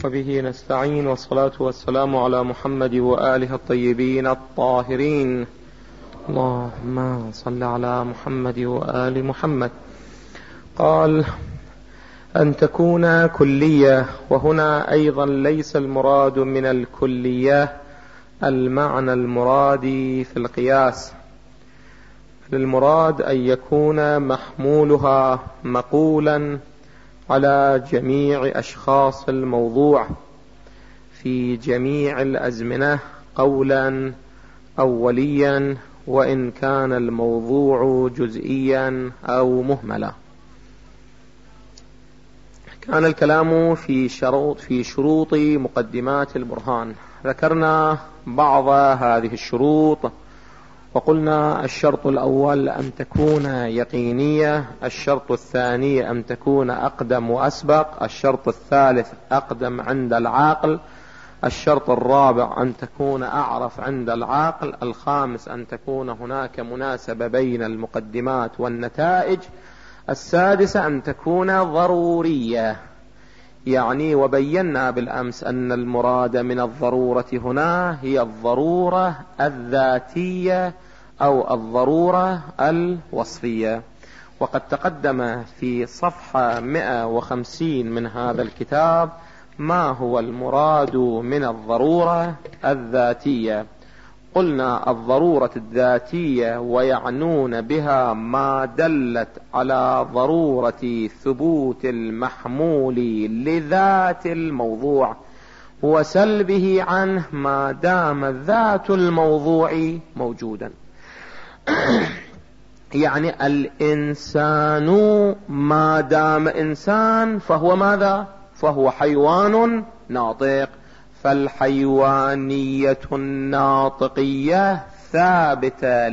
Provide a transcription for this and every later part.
وبه نستعين، والصلاة والسلام على محمد وآله الطيبين الطاهرين. اللهم صل على محمد وآل محمد. قال أن تكون كلية، وهنا أيضا ليس المراد من الكلية المعنى المراد في القياس، المراد أن يكون محمولها مقولا على جميع أشخاص الموضوع في جميع الأزمنة قولا أوليا، وإن كان الموضوع جزئيا أو مهملا. كان الكلام في شروط مقدمات البرهان. ذكرنا بعض هذه الشروط وقلنا: الشرط الأول أن تكون يقينية، الشرط الثاني أن تكون أقدم وأسبق، الشرط الثالث أقدم عند العاقل، الشرط الرابع أن تكون أعرف عند العاقل، الخامس أن تكون هناك مناسبة بين المقدمات والنتائج، السادس أن تكون ضرورية. يعني وبينا بالأمس أن المراد من الضرورة هنا هي الضرورة الذاتية أو الضرورة الوصفية. وقد تقدم في صفحة 150 من هذا الكتاب ما هو المراد من الضرورة الذاتية. قلنا: الضرورة الذاتية ويعنون بها ما دلت على ضرورة ثبوت المحمول لذات الموضوع وسلبه عنه ما دام ذات الموضوع موجودا. يعني الإنسان ما دام إنسان فهو ماذا؟ فهو حيوان ناطق، فالحيوانية الناطقية ثابتة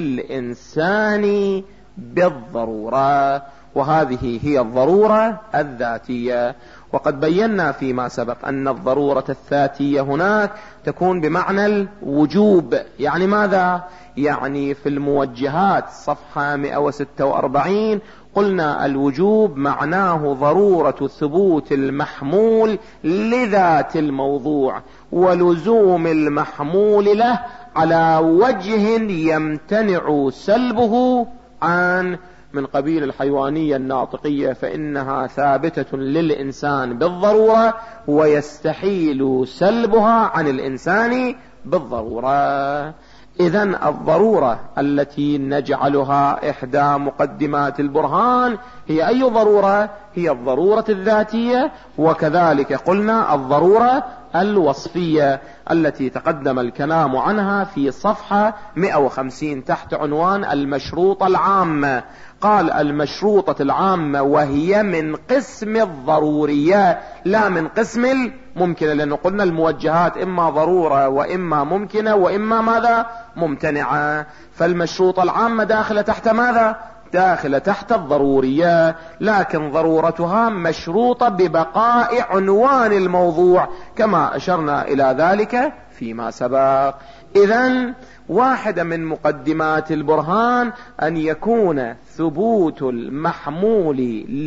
للإنسان بالضرورة، وهذه هي الضرورة الذاتية. وقد بينا فيما سبق أن الضرورة الذاتية هناك تكون بمعنى الوجوب. يعني ماذا؟ يعني في الموجهات صفحة 146 قلنا: الوجوب معناه ضرورة ثبوت المحمول لذات الموضوع ولزوم المحمول له على وجه يمتنع سلبه عن من قبيل الحيوانية الناطقية، فإنها ثابتة للإنسان بالضرورة ويستحيل سلبها عن الإنسان بالضرورة. إذن الضرورة التي نجعلها إحدى مقدمات البرهان هي أي ضرورة؟ هي الضرورة الذاتية، وكذلك قلنا الضرورة الوصفية التي تقدم الكلام عنها في صفحة 150 تحت عنوان المشروطة العامة. قال: المشروطة العامة وهي من قسم الضرورية لا من قسم الممكنة، لأنه قلنا الموجهات إما ضرورة وإما ممكنة وإما ماذا؟ ممتنعة. فالمشروطة العامة داخلة تحت ماذا؟ داخلة تحت الضرورية، لكن ضرورتها مشروطة ببقاء عنوان الموضوع كما أشرنا إلى ذلك فيما سبق. إذن واحدة من مقدمات البرهان أن يكون ثبوت المحمول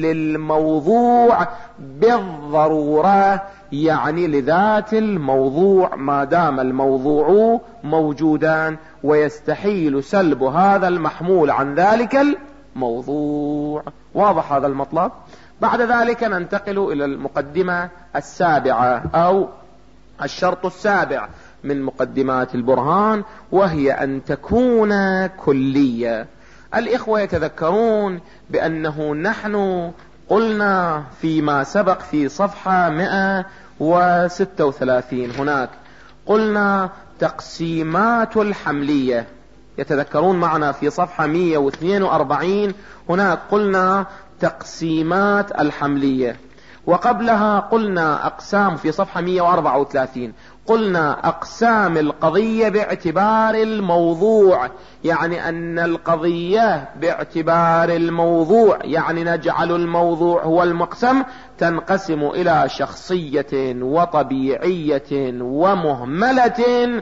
للموضوع بالضرورة، يعني لذات الموضوع ما دام الموضوع موجودا ويستحيل سلب هذا المحمول عن ذلك الموضوع. واضح هذا المطلب؟ بعد ذلك ننتقل إلى المقدمة السابعة أو الشرط السابع من مقدمات البرهان، وهي أن تكون كلية. الإخوة يتذكرون بأنه نحن قلنا فيما سبق في صفحة 136 هناك قلنا تقسيمات الحملية. يتذكرون معنا في صفحة 142 هناك قلنا تقسيمات الحملية، وقبلها قلنا أقسام في صفحة 134 قلنا أقسام القضية باعتبار الموضوع، يعني أن القضية باعتبار الموضوع يعني نجعل الموضوع هو المقسم، تنقسم إلى شخصية وطبيعية ومهملة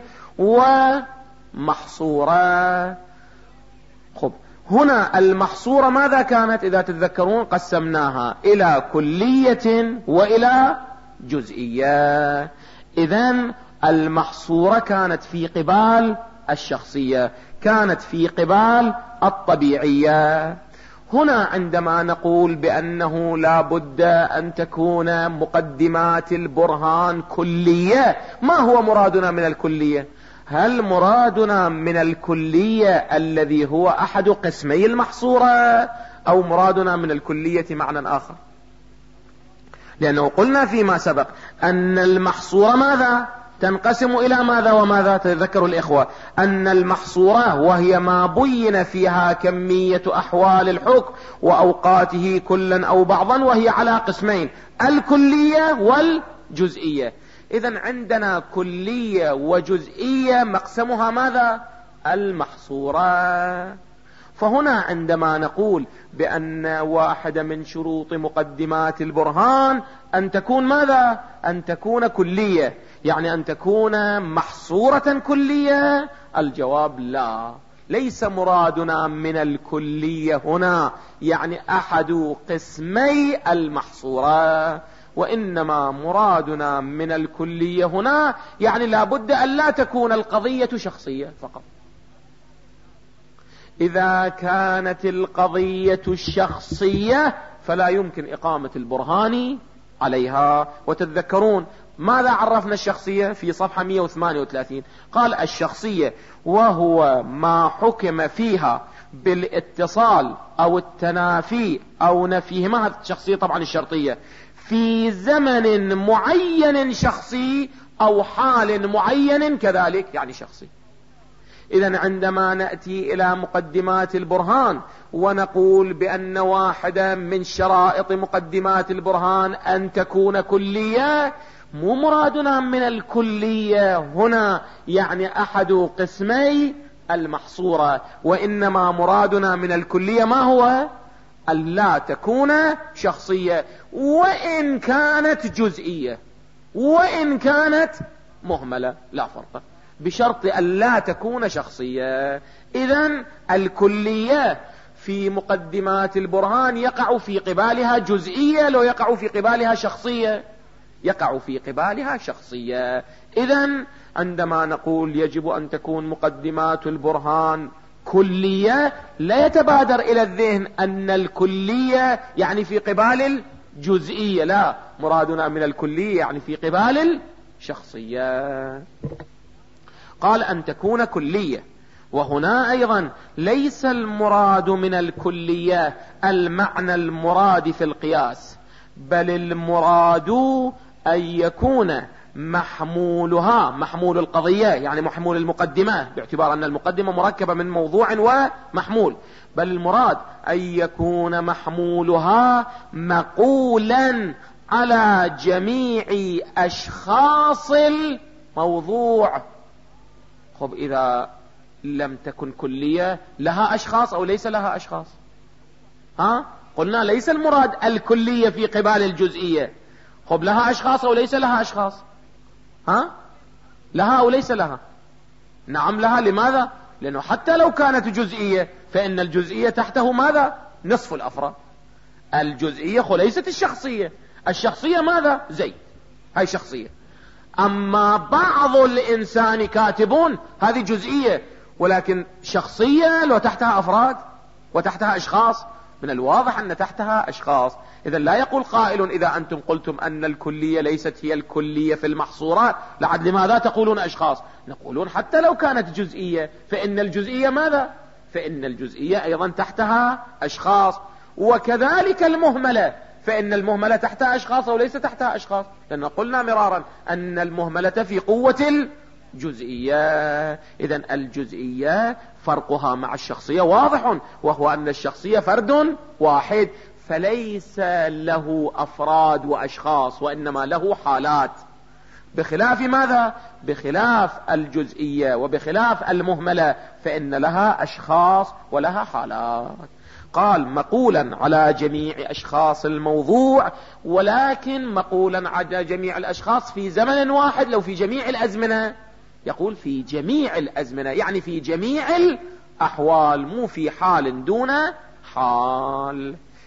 ومحصورة. خب، هنا المحصورة ماذا كانت؟ إذا تتذكرون قسمناها إلى كلية وإلى والجزئية. إذن المحصورة كانت في قبال الشخصية، كانت في قبال الطبيعية. هنا عندما نقول بأنه لا بد أن تكون مقدمات البرهان كلية، ما هو مرادنا من الكلية؟ هل مرادنا من الكلية الذي هو أحد قسمي المحصورة، أو مرادنا من الكلية معنى آخر؟ لأنه قلنا فيما سبق أن المحصورة ماذا؟ تنقسم إلى ماذا وماذا؟ تذكروا الإخوة أن المحصورة وهي ما بين فيها كمية أحوال الحكم وأوقاته كلا أو بعضا، وهي على قسمين: الكلية والجزئية. إذن عندنا كلية وجزئية، مقسمها ماذا؟ المحصورة. فهنا عندما نقول بأن واحدة من شروط مقدمات البرهان أن تكون ماذا؟ أن تكون كلية، يعني أن تكون محصورة كلية. الجواب لا، ليس مرادنا من الكلية هنا يعني أحد قسمي المحصورة، وإنما مرادنا من الكلية هنا يعني لا بد أن لا تكون القضية شخصية فقط. إذا كانت القضية الشخصية فلا يمكن إقامة البرهان عليها. وتتذكرون ماذا عرفنا الشخصية في صفحة 138؟ قال الشخصية وهو ما حكم فيها بالاتصال أو التنافي أو نفيهما، هذه الشخصية طبعا الشرطية، في زمن معين شخصي أو حال معين كذلك يعني شخصي. إذن عندما نأتي إلى مقدمات البرهان ونقول بأن واحدة من شرائط مقدمات البرهان أن تكون كلية، مو مرادنا من الكلية هنا يعني أحد قسمي المحصورة، وإنما مرادنا من الكلية ما هو؟ أن لا تكون شخصية، وإن كانت جزئية وإن كانت مهملة لا فرق، بشرط أن لا تكون شخصية. إذن الكلية في مقدمات البرهان يقع في قبالها جزئية، لو يقع في قبالها شخصية يقع في قبالها شخصية. إذن عندما نقول يجب أن تكون مقدمات البرهان كلية، لا يتبادر إلى الذهن أن الكلية يعني في قبال الجزئية، لا، مرادنا من الكلية يعني في قبال الشخصية. قال أن تكون كلية. وهنا أيضا ليس المراد من الكلية المعنى المراد في القياس، بل المراد أن يكون محمولها، محمول القضية يعني محمول المقدمة، باعتبار أن المقدمة مركبة من موضوع ومحمول، بل المراد أن يكون محمولها مقولا على جميع أشخاص الموضوع. خب إذا لم تكن كلية لها أشخاص أو ليس لها أشخاص؟ قلنا ليس المراد الكلية في قبال الجزئية. خب لها أشخاص أو ليس لها أشخاص؟ لها أو ليس لها؟ نعم لها. لماذا؟ لأنه حتى لو كانت جزئية فإن الجزئية تحته ماذا؟ نصف الأفراد. الجزئية ليست الشخصية. الشخصية ماذا؟ زيد، هاي شخصية. أما بعض الإنسان كاتبون هذه جزئية، ولكن شخصية لو تحتها أفراد وتحتها أشخاص، من الواضح أن تحتها أشخاص. إذا لا يقول قائل إذا أنتم قلتم أن الكلية ليست هي الكلية في المحصورات لعد لماذا تقولون أشخاص؟ نقولون حتى لو كانت جزئية فإن الجزئية ماذا؟ فإن الجزئية أيضا تحتها أشخاص. وكذلك المهملة، فإن المهملة تحتها أشخاص أو ليس تحتها أشخاص؟ لأن قلنا مرارا أن المهملة في قوة الجزئية. إذن الجزئية فرقها مع الشخصية واضح، وهو أن الشخصية فرد واحد، فليس له أفراد وأشخاص، وإنما له حالات، بخلاف ماذا؟ بخلاف الجزئية وبخلاف المهملة فإن لها أشخاص ولها حالات. قال مقولا على جميع أشخاص الموضوع، ولكن مقولا على جميع الأشخاص في زمن واحد، لو في جميع الأزمنة يقول في جميع الأزمنة يعني في جميع الأحوال، مو في حال دون حال.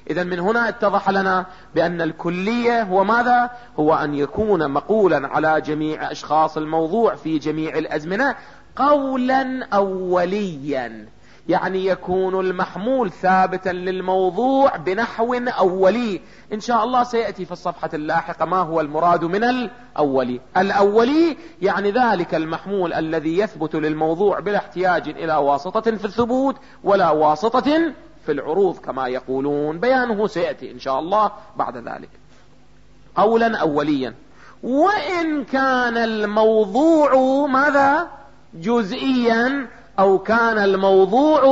إذن من هنا اتضح لنا بأن الكلية هو ماذا؟ هو أن يكون مقولا على جميع أشخاص الموضوع في جميع الأزمنة قولا أوليا، يعني يكون المحمول ثابتا للموضوع بنحو أولي. إن شاء الله سيأتي في الصفحة اللاحقة ما هو المراد من الأولي. الأولي يعني ذلك المحمول الذي يثبت للموضوع بلا احتياج إلى واسطة في الثبوت ولا واسطة في العروض كما يقولون، بيانه سيأتي إن شاء الله بعد ذلك. قولا أوليا، وإن كان الموضوع ماذا؟ جزئيا، أو كان الموضوع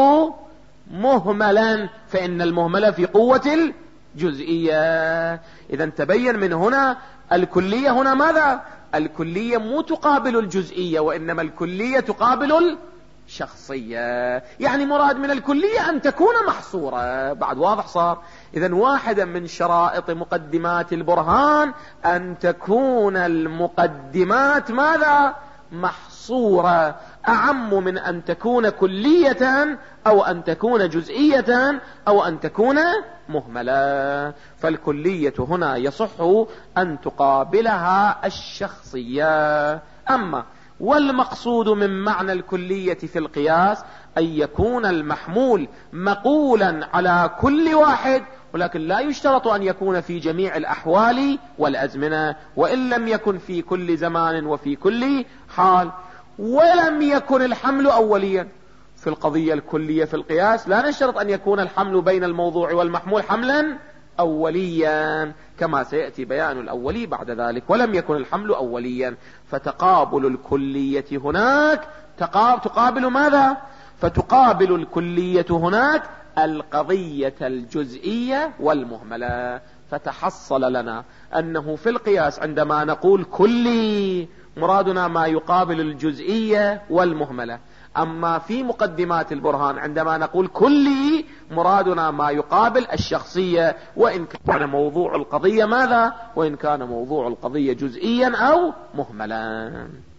مهملا، فإن المهمل في قوة الجزئية. إذا تبين من هنا الكلية هنا ماذا؟ الكلية مو تقابل الجزئية، وإنما الكلية تقابل الشخصية. يعني مراد من الكلية أن تكون محصورة. بعد واضح صار؟ إذا واحدا من شرائط مقدمات البرهان أن تكون المقدمات ماذا؟ محصورة، أعم من أن تكون كلية أو أن تكون جزئية أو أن تكون مهملة. فالكلية هنا يصح أن تقابلها الشخصية. أما والمقصود من معنى الكلية في القياس أن يكون المحمول مقولا على كل واحد، ولكن لا يشترط أن يكون في جميع الأحوال والأزمنة، وإن لم يكن في كل زمان وفي كل حال. ولم يكن الحمل أوليا في القضية الكلية في القياس، لا نشترط أن يكون الحمل بين الموضوع والمحمول حملا أوليا كما سيأتي بيان الأولي بعد ذلك. ولم يكن الحمل أوليا، فتقابل الكلية هناك تقابل ماذا؟ فتقابل الكلية هناك القضية الجزئية والمهملة. فتحصل لنا أنه في القياس عندما نقول كلي مرادنا ما يقابل الجزئية والمهملة، أما في مقدمات البرهان عندما نقول كلي مرادنا ما يقابل الشخصية، وإن كان موضوع القضية ماذا؟ وإن كان موضوع القضية جزئيا أو مهملا.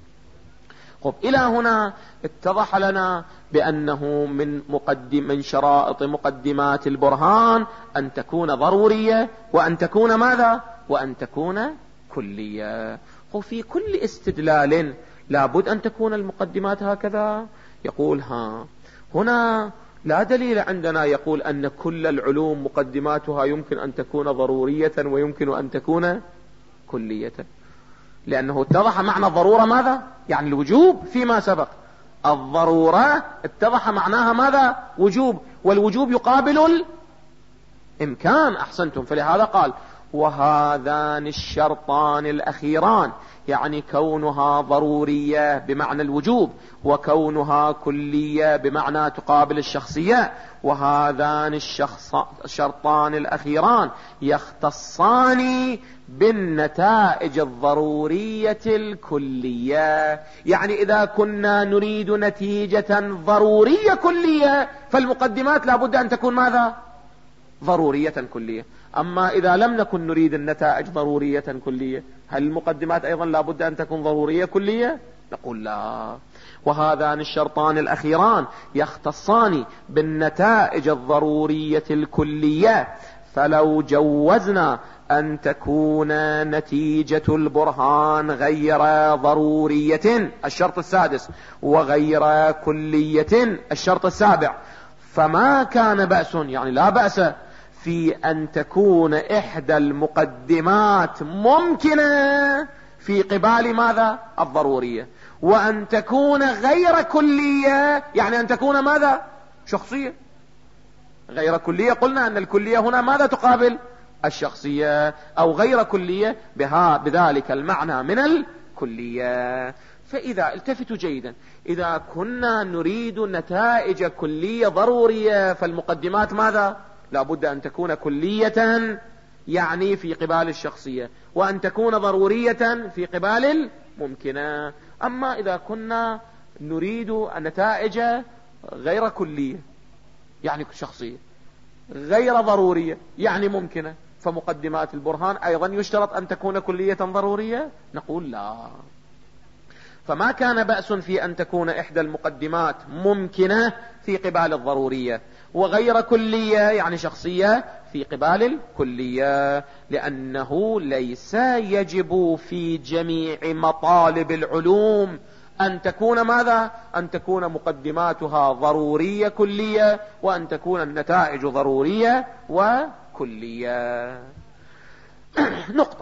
إلى هنا اتضح لنا بأنه من شرائط مقدمات البرهان أن تكون ضرورية، وأن تكون ماذا؟ وأن تكون كلية. وفي كل استدلال لابد أن تكون المقدمات هكذا. يقول هنا لا دليل عندنا يقول أن كل العلوم مقدماتها يمكن أن تكون ضرورية ويمكن أن تكون كلية، لأنه اتضح معنى الضرورة ماذا؟ يعني الوجوب فيما سبق. الضرورة اتضح معناها ماذا؟ وجوب، والوجوب يقابل الإمكان. أحسنتم. فلهذا قال وهذان الشرطان الأخيران، يعني كونها ضرورية بمعنى الوجوب، وكونها كلية بمعنى تقابل الشخصية. وهذان الشرطان الأخيران يختصان بالنتائج الضرورية الكلية. يعني إذا كنا نريد نتيجة ضرورية كلية فالمقدمات لابد أن تكون ماذا؟ ضرورية كلية. أما إذا لم نكن نريد النتائج ضرورية كلية، هل المقدمات أيضا لابد أن تكون ضرورية كلية؟ نقول لا. وهذان الشرطان الأخيران يختصان بالنتائج الضرورية الكلية، فلو جوزنا أن تكون نتيجة البرهان غير ضرورية، الشرط السادس، وغير كلية، الشرط السابع، فما كان بأس، يعني لا بأس في أن تكون إحدى المقدمات ممكنة في قبال ماذا؟ الضرورية، وأن تكون غير كلية، يعني أن تكون ماذا؟ شخصية. غير كلية قلنا أن الكلية هنا ماذا تقابل؟ الشخصية، أو غير كلية بذلك المعنى من الكلية. فإذا التفتوا جيدا، إذا كنا نريد نتائج كلية ضرورية فالمقدمات ماذا؟ لابد أن تكون كلية يعني في قبال الشخصية، وأن تكون ضرورية في قبال الممكنة. أما إذا كنا نريد النتائج غير كلية يعني شخصية، غير ضرورية يعني ممكنة، فمقدمات البرهان أيضا يشترط أن تكون كلية ضرورية؟ نقول لا. فما كان بأس في أن تكون إحدى المقدمات ممكنة في قبال الضرورية، وغير كلية يعني شخصية في قبال الكلية، لأنه ليس يجب في جميع مطالب العلوم أن تكون ماذا؟ أن تكون مقدماتها ضرورية كلية، وأن تكون النتائج ضرورية وكلية. نقطة.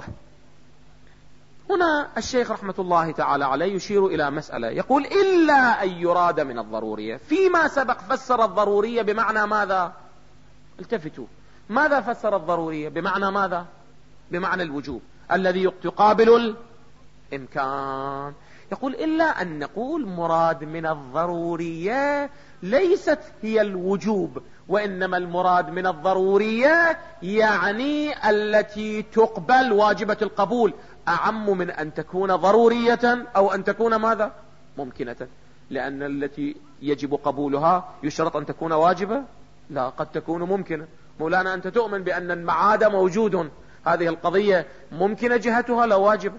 هنا الشيخ رحمة الله تعالى عليه يشير إلى مسألة، يقول إلا أن يراد من الضرورية. فيما سبق فسر الضرورية بمعنى ماذا؟ التفتوا، ماذا فسر الضرورية؟ بمعنى ماذا؟ بمعنى الوجوب الذي يقابل الإمكان. يقول إلا أن نقول مراد من الضرورية ليست هي الوجوب، وإنما المراد من الضرورية يعني التي تقبل واجبة القبول، أعم من أن تكون ضرورية أو أن تكون ماذا؟ ممكنة. لأن التي يجب قبولها يشترط أن تكون واجبة؟ لا، قد تكون ممكنة. مولانا أنت تؤمن بأن المعاد موجود، هذه القضية ممكنة جهتها لا واجبة؟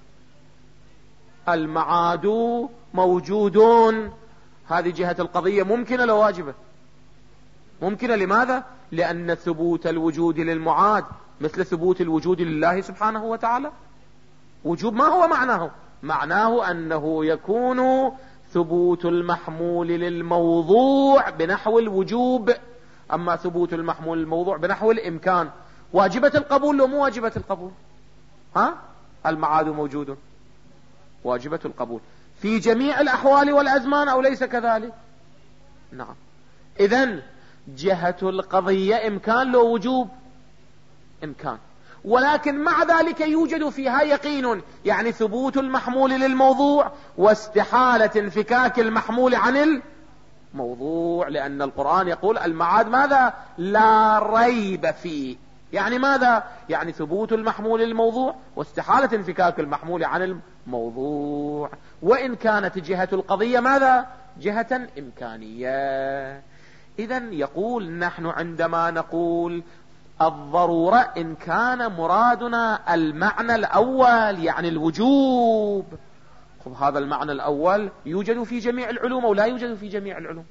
المعاد موجودون، هذه جهة القضية ممكنة لا واجبة؟ ممكنة. لماذا؟ لأن ثبوت الوجود للمعاد مثل ثبوت الوجود لله سبحانه وتعالى. وجوب ما هو معناه؟ معناه أنه يكون ثبوت المحمول للموضوع بنحو الوجوب، أما ثبوت المحمول للموضوع بنحو الإمكان واجبة القبول لو مو واجبة القبول؟ المعاد موجود واجبة القبول في جميع الأحوال والأزمان أو ليس كذلك؟ نعم. إذن جهة القضية إمكان لو وجوب؟ إمكان، ولكن مع ذلك يوجد فيها يقين، يعني ثبوت المحمول للموضوع واستحالة انفكاك المحمول عن الموضوع، لأن القرآن يقول المعاد ماذا؟ لا ريب فيه. يعني ماذا؟ يعني ثبوت المحمول للموضوع واستحالة انفكاك المحمول عن الموضوع، وإن كانت جهة القضية ماذا؟ جهة إمكانية. إذن يقول نحن عندما نقول الضرورة إن كان مرادنا المعنى الأول يعني الوجوب، هذا المعنى الأول يوجد في جميع العلوم أو لا يوجد في جميع العلوم؟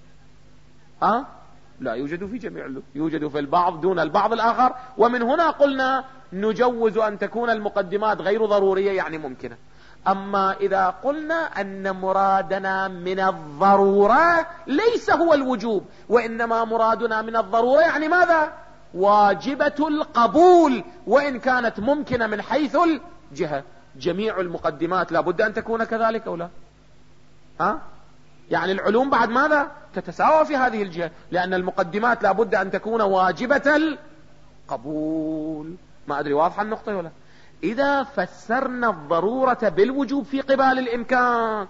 لا يوجد في جميع العلوم، يوجد في البعض دون البعض الآخر. ومن هنا قلنا نجوز أن تكون المقدمات غير ضرورية يعني ممكنة. أما إذا قلنا أن مرادنا من الضرورة ليس هو الوجوب، وإنما مرادنا من الضرورة يعني ماذا؟ واجبة القبول، وإن كانت ممكنة من حيث الجهة. جميع المقدمات لابد أن تكون كذلك أو لا؟ يعني العلوم بعد ماذا؟ تتساوى في هذه الجهة، لأن المقدمات لابد أن تكون واجبة القبول. ما أدري واضحة النقطة ولا؟ إذا فسرنا الضرورة بالوجوب في قبال الإمكان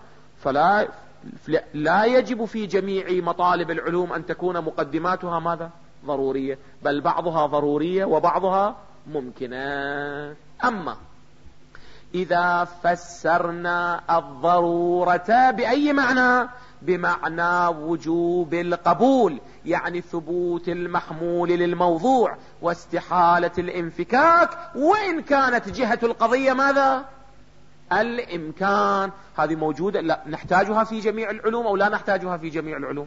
فلا يجب في جميع مطالب العلوم أن تكون مقدماتها ماذا؟ ضرورية، بل بعضها ضرورية وبعضها ممكنة. أما إذا فسرنا الضرورة بأي معنى؟ بمعنى وجوب القبول، يعني ثبوت المحمول للموضوع واستحالة الانفكاك، وإن كانت جهة القضية ماذا؟ الإمكان. هذه موجودة، لا نحتاجها في جميع العلوم أو لا نحتاجها في جميع العلوم؟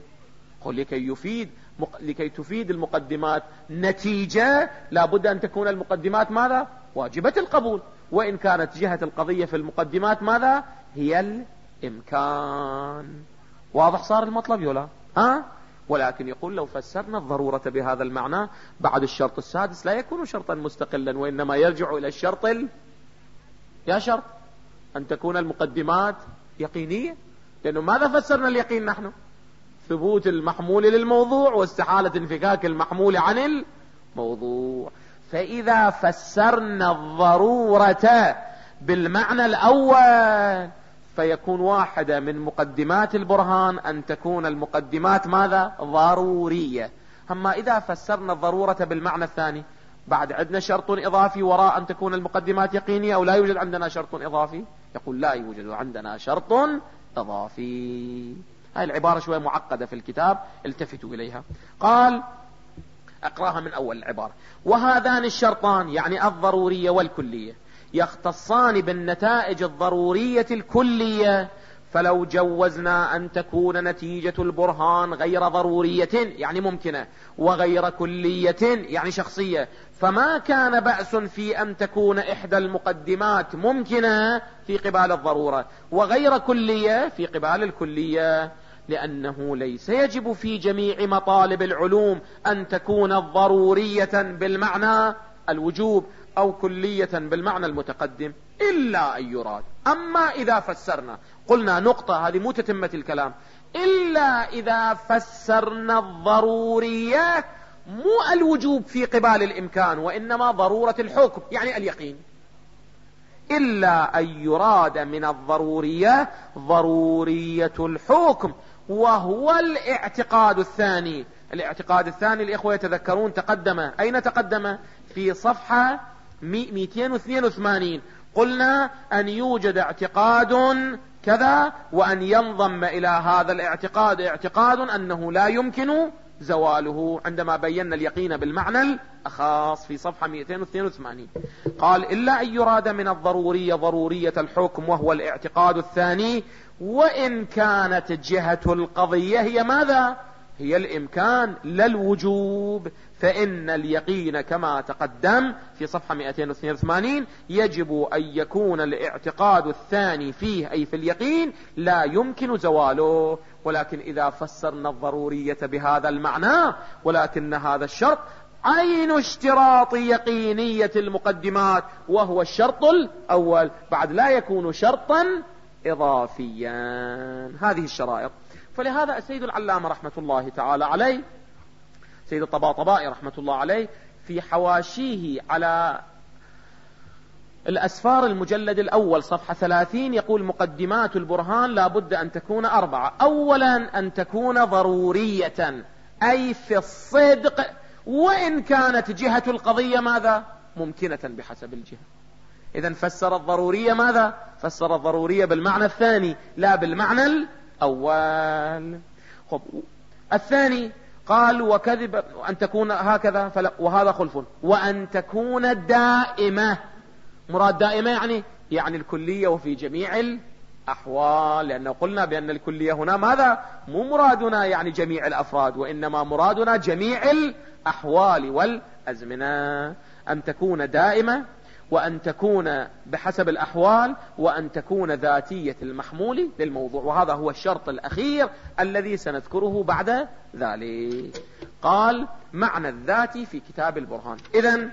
لكي تفيد المقدمات نتيجة لابد أن تكون المقدمات ماذا؟ واجبة القبول، وإن كانت جهة القضية في المقدمات ماذا؟ هي الإمكان. واضح صار المطلب يولا؟ ولكن يقول لو فسرنا الضرورة بهذا المعنى بعد الشرط السادس لا يكون شرطا مستقلا، وإنما يرجع إلى الشرط يا شرط أن تكون المقدمات يقينية. لأنه ماذا فسرنا اليقين نحن؟ ثبوت المحمول للموضوع واستحالة انفكاك المحمول عن الموضوع. فإذا فسرنا الضرورة بالمعنى الأول فيكون واحدة من مقدمات البرهان أن تكون المقدمات ماذا؟ ضرورية. أما إذا فسرنا الضرورة بالمعنى الثاني بعد عندنا شرط إضافي وراء أن تكون المقدمات يقينية أو لا يوجد عندنا شرط إضافي؟ يقول لا يوجد عندنا شرط إضافي. هاي العبارة شوية معقدة في الكتاب، التفتوا إليها. قال أقراها من أول العبارة: وهذان الشرطان يعني الضرورية والكلية يختصان بالنتائج الضرورية الكلية فلو جوزنا أن تكون نتيجة البرهان غير ضرورية يعني ممكنة، وغير كلية يعني شخصية، فما كان بأس في أن تكون إحدى المقدمات ممكنة في قبال الضرورة وغير كلية في قبال الكلية، لأنه ليس يجب في جميع مطالب العلوم أن تكون ضرورية بالمعنى الوجوب أو كلية بالمعنى المتقدم، إلا أن يراد. أما إذا فسرنا، قلنا نقطة هذه مو تتمة الكلام، إلا إذا فسرنا الضرورية مو الوجوب في قبال الإمكان، وإنما ضرورة الحكم يعني اليقين. إلا أن يراد من الضرورية ضرورية الحكم، وهو الاعتقاد الثاني. الاعتقاد الثاني الإخوة يتذكرون تقدم، أين تقدم؟ في صفحة 282 قلنا أن يوجد اعتقاد كذا، وأن ينضم إلى هذا الاعتقاد اعتقاد أنه لا يمكن زواله، عندما بينا اليقين بالمعنى الأخاص في صفحة 282. قال إلا أن يراد من الضرورية ضرورية الحكم، وهو الاعتقاد الثاني، وإن كانت جهة القضية هي ماذا؟ هي الإمكان لا الوجوب، فإن اليقين كما تقدم في صفحة 282 يجب أن يكون الاعتقاد الثاني فيه أي في اليقين لا يمكن زواله. ولكن إذا فسرنا الضرورية بهذا المعنى، ولكن هذا الشرط عين اشتراط يقينية المقدمات، وهو الشرط الأول، بعد لا يكون شرطا إضافيا. هذه الشرائط. فلهذا السيد العلامة رحمة الله تعالى عليه، سيد الطباطبائي رحمة الله عليه، في حواشيه على الأسفار المجلد الأول صفحة 30 يقول: مقدمات البرهان لا بد أن تكون 4. أولا أن تكون ضرورية أي في الصدق، وإن كانت جهة القضية ماذا؟ ممكنة بحسب الجهة. إذن فسر الضرورية ماذا؟ فسر الضرورية بالمعنى الثاني لا بالمعنى الأول. الثاني قال: وكذب أن تكون هكذا، وهذا خلف. وأن تكون دائمة. مراد دائمة يعني الكلية وفي جميع الأحوال، لأنه قلنا بأن الكلية هنا ماذا؟ مو مرادنا يعني جميع الأفراد، وإنما مرادنا جميع الأحوال والأزمنة. أن تكون دائمة، وأن تكون بحسب الأحوال، وأن تكون ذاتية المحمول للموضوع، وهذا هو الشرط الأخير الذي سنذكره بعد ذلك. قال: معنى الذاتي في كتاب البرهان. إذن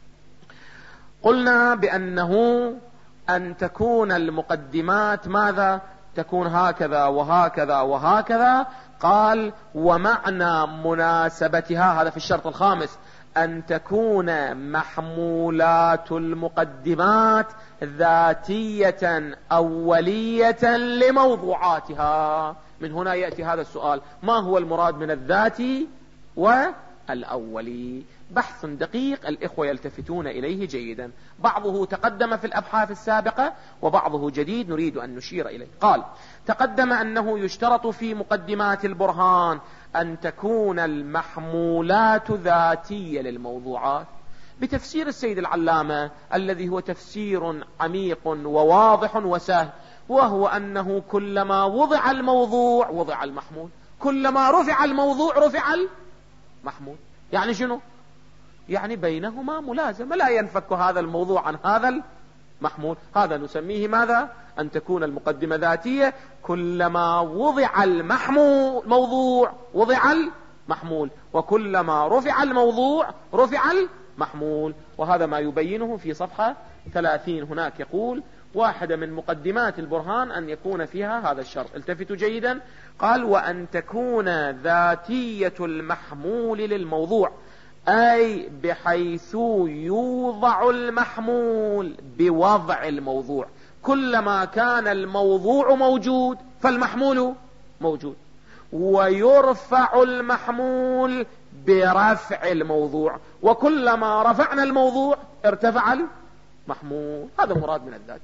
قلنا بأنه أن تكون المقدمات ماذا؟ تكون هكذا وهكذا وهكذا. قال: ومعنى مناسبتها، هذا في الشرط الخامس، أن تكون محمولات المقدمات ذاتية أولية لموضوعاتها. من هنا يأتي هذا السؤال: ما هو المراد من الذاتي والأولي؟ بحث دقيق الإخوة يلتفتون إليه جيدا، بعضه تقدم في الأبحاث السابقة وبعضه جديد نريد أن نشير إليه. قال: تقدم أنه يشترط في مقدمات البرهان أن تكون المحمولات ذاتية للموضوعات، بتفسير السيد العلامة الذي هو تفسير عميق وواضح وسهل، وهو أنه كلما وضع الموضوع وضع المحمول، كلما رفع الموضوع رفع المحمول. يعني شنو؟ يعني بينهما ملازمة، لا ينفك هذا الموضوع عن هذا المحمول. هذا نسميه ماذا؟ أن تكون المقدمة ذاتية، كلما وضع المحمول موضوع وضع المحمول، وكلما رفع الموضوع رفع المحمول. وهذا ما يبينه في صفحة 30 هناك، يقول: واحدة من مقدمات البرهان أن يكون فيها هذا الشرط. التفتوا جيدا. قال: وأن تكون ذاتية المحمول للموضوع، أي بحيث يوضع المحمول بوضع الموضوع. كلما كان الموضوع موجود فالمحمول موجود، ويرفع المحمول برفع الموضوع، وكلما رفعنا الموضوع ارتفع المحمول. هذا مراد من الذات،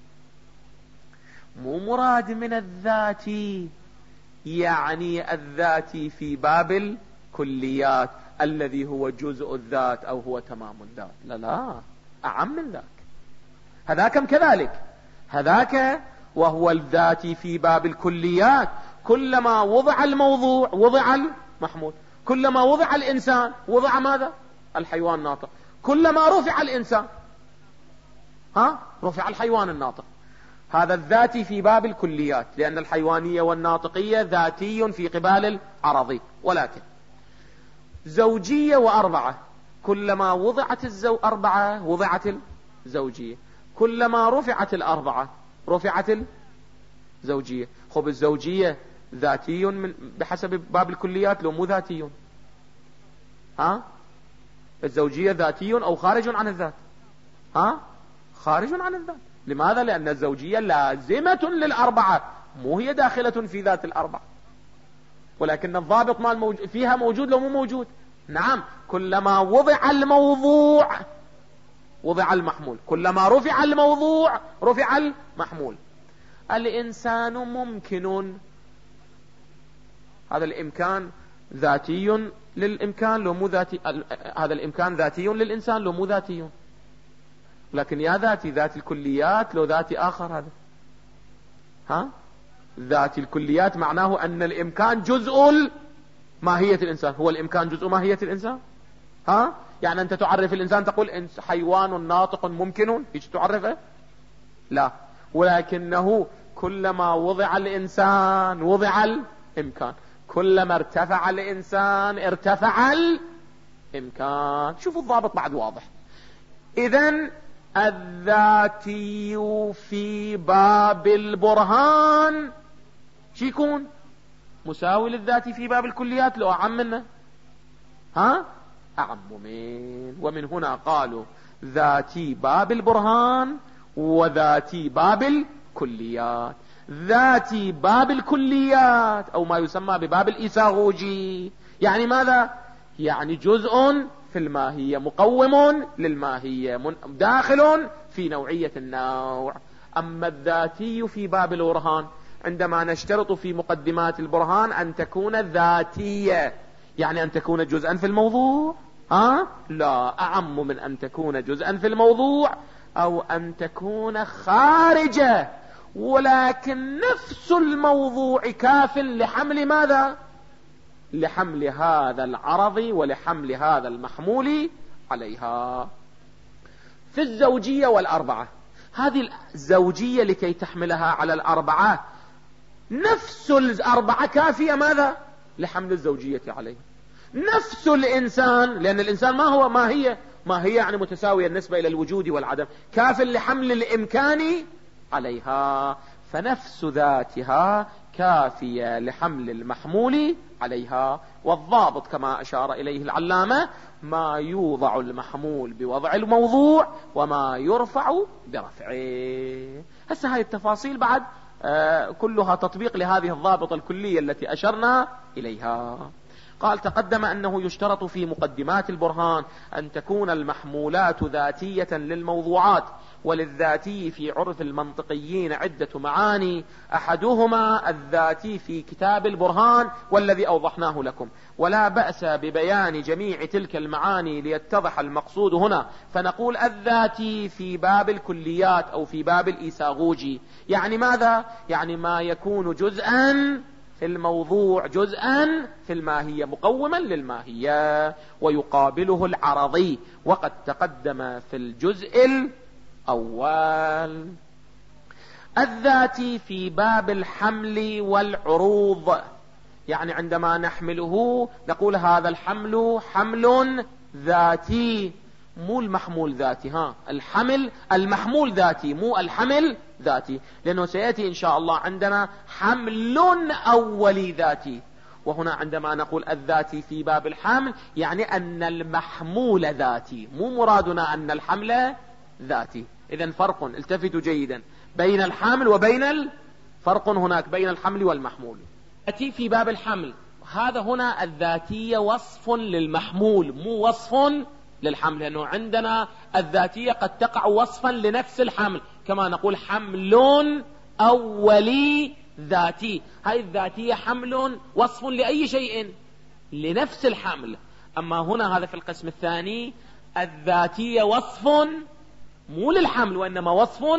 مو مراد من الذات يعني الذات في باب الكليات الذي هو جزء الذات أو هو تمام الذات. لا، أعم من ذاك. هذاك كذلك، هذاك وهو الذاتي في باب الكليات. كلما وضع الموضوع وضع المحمول، كلما وضع الإنسان وضع ماذا؟ الحيوان الناطق. كلما رفع الإنسان رفع الحيوان الناطق. هذا الذاتي في باب الكليات، لأن الحيوانية والناطقية ذاتي في قبال العرضي. ولكن زوجية وأربعة، كلما وضعت أربعة وضعت الزوجية، كلما رفعت الأربعة رفعت الزوجية. خب الزوجية ذاتي بحسب باب الكليات لو مو ذاتي؟ الزوجية ذاتي أو خارج عن الذات؟ خارج عن الذات. لماذا؟ لأن الزوجية لازمة للأربعة، مو هي داخلة في ذات الأربعة، ولكن الضابط مال فيها موجود لو مو موجود. نعم، كلما وضع الموضوع وضع المحمول، كلما رفع الموضوع رفع المحمول. الإنسان ممكن، هذا الإمكان ذاتي للإمكان لو مو ذاتي، هذا الإمكان ذاتي للإنسان لو مو ذاتي. لكن يا ذاتي ذات الكليات لو ذاتي آخر، هذا ذات الكليات معناه أن الإمكان جزء ماهية الإنسان. هو الإمكان جزء ماهية الإنسان؟ يعني أنت تعرف الإنسان تقول حيوان ناطق ممكن، ايش تعرفه؟ لا، ولكنه كلما وضع الإنسان وضع الإمكان، كلما ارتفع الإنسان ارتفع الإمكان. شوفوا الضابط بعد واضح. إذن الذاتي في باب البرهان شو يكون؟ مساوي للذاتي في باب الكليات لو أعم منه؟ أعم من. ومن هنا قالوا ذاتي باب البرهان وذاتي باب الكليات. ذاتي باب الكليات أو ما يسمى بباب الإيساغوجي، يعني ماذا؟ يعني جزء في الماهية، مقوم للماهية، داخل في نوعية النوع. أما الذاتي في باب البرهان عندما نشترط في مقدمات البرهان أن تكون ذاتية، يعني أن تكون جزءا في الموضوع. لا، أعم من أن تكون جزءا في الموضوع أو أن تكون خارجة، ولكن نفس الموضوع كاف لحمل ماذا؟ لحمل هذا العرض ولحمل هذا المحمول عليها. في الزوجية والأربعة، هذه الزوجية لكي تحملها على الأربعة نفس الأربعة كافية ماذا؟ لحمل الزوجية عليها. نفس الإنسان، لأن الإنسان ما هي يعني متساوية النسبة إلى الوجود والعدم، كاف لحمل الإمكان عليها، فنفس ذاتها كافية لحمل المحمول عليها. والضابط كما أشار إليه العلامة ما يوضع المحمول بوضع الموضوع وما يرفع برفعه. هسه هاي التفاصيل بعد كلها تطبيق لهذه الضابطة الكلية التي أشرنا إليها. قال تقدم أنه يشترط في مقدمات البرهان أن تكون المحمولات ذاتية للموضوعات، وللذاتي في عرف المنطقيين عدة معاني، أحدهما الذاتي في كتاب البرهان والذي أوضحناه لكم، ولا بأس ببيان جميع تلك المعاني ليتضح المقصود هنا. فنقول الذاتي في باب الكليات أو في باب الإيساغوجي، يعني ماذا؟ يعني ما يكون جزءا في الموضوع جزءا في الماهية، مقوما للماهية، ويقابله العرضي، وقد تقدم في الجزء الأول. الذاتي في باب الحمل والعروض، يعني عندما نحمله نقول هذا الحمل حمل ذاتي، مو المحمول ذاتي. المحمول ذاتي مو الحمل ذاتي، لأنه سيأتي إن شاء الله عندنا حمل أولي ذاتي. وهنا عندما نقول الذاتي في باب الحمل يعني أن المحمول ذاتي، مو مرادنا أن الحمل ذاتي. إذن فرق، التفتوا جيدا بين الحمل وبين فرق هناك بين الحمل والمحمول. الذاتي في باب الحمل، هذا هنا الذاتية وصف للمحمول مو وصف للحمل، لأنه عندنا الذاتية قد تقع وصفا لنفس الحمل، كما نقول حمل أولي ذاتي. هاي الذاتية حمل وصف لأي شيء، لنفس الحمل. أما هنا هذا في القسم الثاني الذاتية وصف مو للحمل وإنما وصف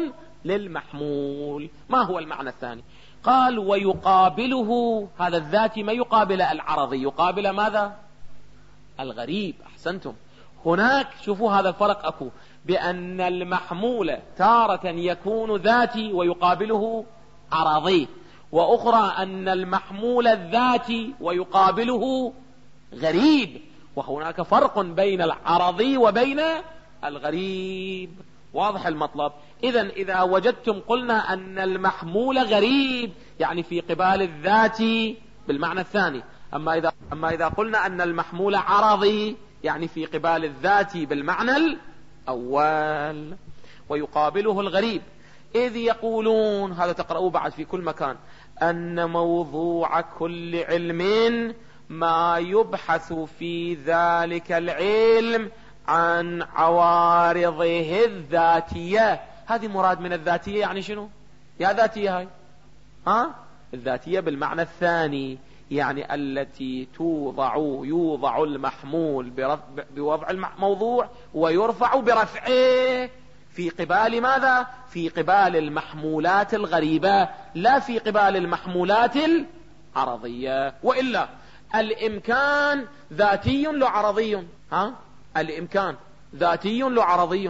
للمحمول. ما هو المعنى الثاني؟ قال ويقابله هذا الذاتي، ما يقابل العرضي؟ يقابل ماذا؟ الغريب. أحسنتم. هناك شوفوا هذا الفرق أكو، بأن المحمول تارة يكون ذاتي ويقابله عرضي، وأخرى أن المحمول الذاتي ويقابله غريب، وهناك فرق بين العرضي وبين الغريب. واضح المطلب؟ إذا وجدتم قلنا أن المحمول غريب يعني في قبال الذاتي بالمعنى الثاني، أما إذا قلنا أن المحمول عرضي يعني في قبال الذاتي بالمعنى الأول. ويقابله الغريب، إذ يقولون، هذا تقرأوه بعد في كل مكان، أن موضوع كل علم ما يبحث في ذلك العلم عن عوارضه الذاتية. هذه مراد من الذاتية يعني شنو؟ يا ذاتية هاي؟ الذاتية بالمعنى الثاني يعني التي يوضع المحمول بوضع الموضوع ويرفع برفعه في قبال ماذا؟ في قبال المحمولات الغريبة، لا في قبال المحمولات العرضية. وإلا الإمكان ذاتي لو عرضي. الإمكان ذاتي لو عرضي.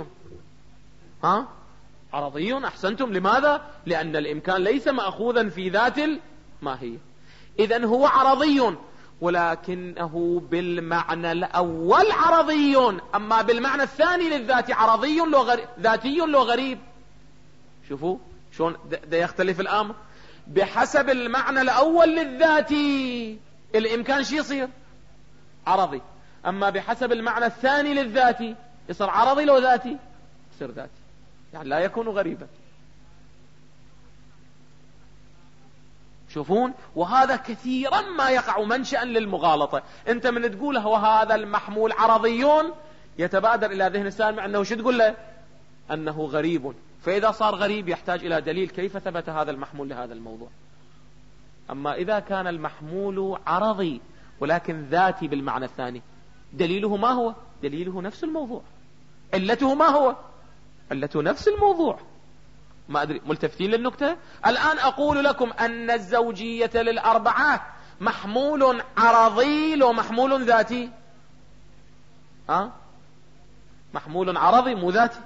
عرضي. أحسنتم. لماذا؟ لأن الإمكان ليس مأخوذا في ذات الماهية، إذن هو عرضي، ولكنه بالمعنى الأول عرضي، أما بالمعنى الثاني للذات عرضي ذاتي لو غريب. شوفوا شون ده يختلف الأمر. بحسب المعنى الأول للذاتي الإمكان شي يصير؟ عرضي. أما بحسب المعنى الثاني للذاتي يصير عرضي لو ذاتي؟ يصير ذاتي، يعني لا يكون غريبا. شوفون، وهذا كثيرا ما يقع منشأ للمغالطة. انت من تقول هو هذا المحمول عرضيون يتبادر الى ذهن السامع انه شو تقول له؟ انه غريب. فاذا صار غريب يحتاج الى دليل كيف ثبت هذا المحمول لهذا الموضوع. اما اذا كان المحمول عرضي ولكن ذاتي بالمعنى الثاني، دليله ما هو؟ دليله نفس الموضوع. علته ما هو؟ علته نفس الموضوع. ما أدري ملتفتين للنكتة؟ الآن أقول لكم أن الزوجية للأربعة محمول عرضي ومحمول ذاتي. محمول عرضي مو ذاتي.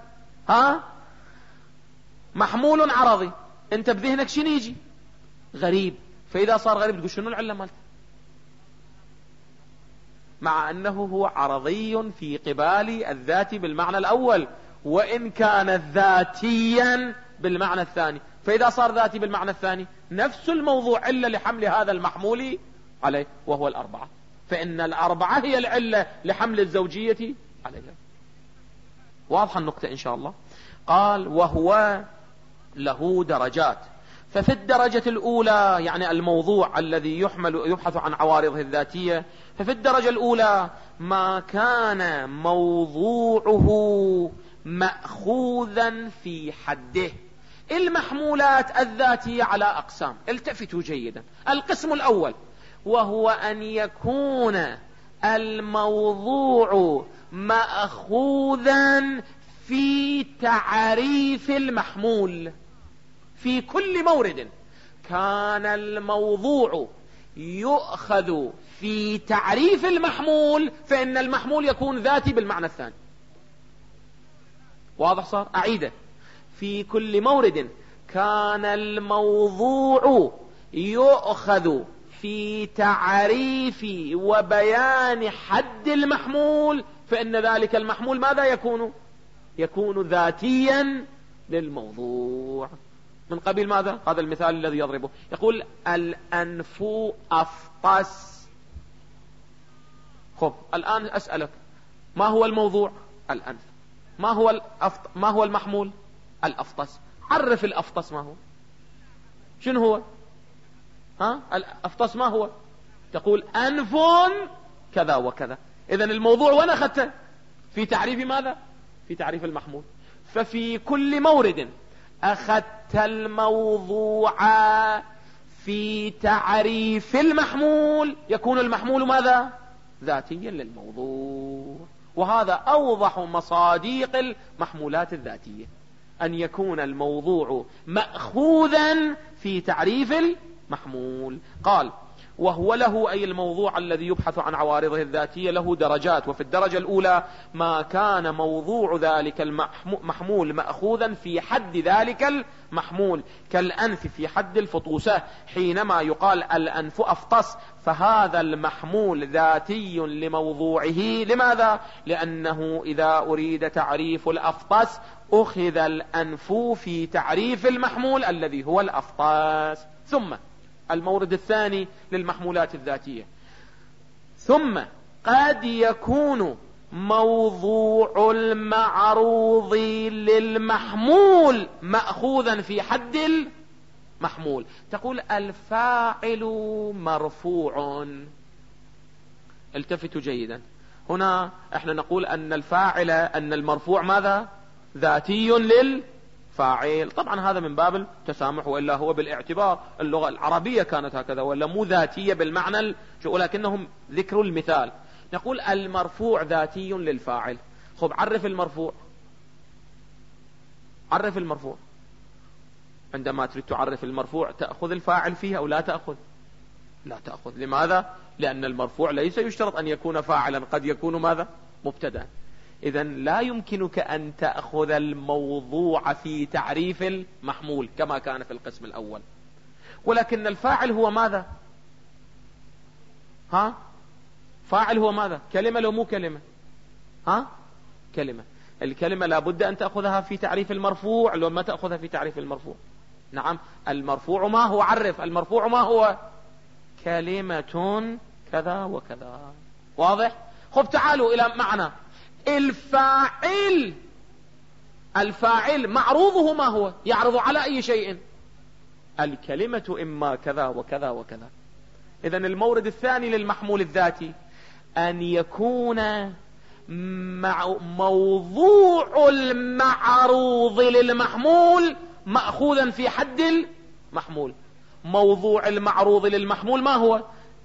محمول عرضي، أنت بذهنك شنو يجي؟ غريب. فإذا صار غريب تقول شنو العلة مالته؟ مع أنه هو عرضي في قبال الذاتي بالمعنى الأول، وإن كان ذاتيا بالمعنى الثاني. فإذا صار ذاتي بالمعنى الثاني نفس الموضوع إلا لحمل هذا المحمول عليه وهو الأربعة، فإن الأربعة هي العلة لحمل الزوجية عليها. واضح النقطة إن شاء الله. قال وهو له درجات. ففي الدرجة الأولى يعني الموضوع الذي يبحث عن عوارضه الذاتية، ففي الدرجة الأولى ما كان موضوعه مأخوذا في حده. المحمولات الذاتية على أقسام، التفتوا جيدا. القسم الأول وهو أن يكون الموضوع مأخوذا في تعريف المحمول. في كل مورد كان الموضوع يؤخذ في تعريف المحمول فإن المحمول يكون ذاتي بالمعنى الثاني. واضح صار؟ أعيده. في كل مورد كان الموضوع يؤخذ في تعريف وبيان حد المحمول فإن ذلك المحمول ماذا يكون؟ يكون ذاتيا للموضوع. من قبيل ماذا؟ هذا المثال الذي يضربه، يقول الأنف أفطس. خب الآن أسألك ما هو الموضوع؟ الأنف. ما هو المحمول؟ الأفطس. عرف الأفطس ما هو؟ شنو هو؟ الأفطس ما هو؟ تقول أنف كذا وكذا. إذن الموضوع وين أخذته؟ في تعريف ماذا؟ في تعريف المحمول. ففي كل مورد أخذت الموضوع في تعريف المحمول يكون المحمول ماذا؟ ذاتيا للموضوع. وهذا أوضح مصاديق المحمولات الذاتية. أن يكون الموضوع مأخوذا في تعريف المحمول. قال وهو له أي الموضوع الذي يبحث عن عوارضه الذاتية له درجات، وفي الدرجة الأولى ما كان موضوع ذلك المحمول مأخوذا في حد ذلك المحمول، كالأنف في حد الفطوسة، حينما يقال الأنف أفطس فهذا المحمول ذاتي لموضوعه. لماذا؟ لأنه إذا أريد تعريف الأفطس أخذ الأنف في تعريف المحمول الذي هو الأفطاس. ثم المورد الثاني للمحمولات الذاتية، ثم قد يكون موضوع المعروض للمحمول مأخوذا في حد المحمول. تقول الفاعل مرفوع. التفتوا جيدا، هنا احنا نقول ان الفاعل ان المرفوع ماذا؟ ذاتي للفاعل. طبعا هذا من باب التسامح، وإلا هو بالاعتبار اللغة العربية كانت هكذا، ولا مو ذاتية بالمعنى ولكنهم ذكر المثال. نقول المرفوع ذاتي للفاعل. خب عرف المرفوع، عرف المرفوع. عندما تريد تعرف المرفوع تأخذ الفاعل فيه أو لا تأخذ؟ لا تأخذ. لماذا؟ لأن المرفوع ليس يشترط أن يكون فاعلا، قد يكون ماذا؟ مبتدا. إذن لا يمكنك أن تأخذ الموضوع في تعريف المحمول كما كان في القسم الأول. ولكن الفاعل هو ماذا؟ فاعل هو ماذا؟ كلمة لو مو كلمة؟ كلمة. الكلمة لابد أن تأخذها في تعريف المرفوع لو ما تأخذها في تعريف المرفوع. نعم. المرفوع ما هو؟ عرف المرفوع ما هو؟ كلمة كذا وكذا. واضح؟ خب تعالوا إلى معنى الفاعل معروضه ما هو؟ يعرض على أي شيء؟ الكلمة إما كذا وكذا وكذا. إذن المورد الثاني للمحمول الذاتي أن يكون موضوع المعروض للمحمول مأخوذا في حد المحمول. موضوع المعروض للمحمول ما هو؟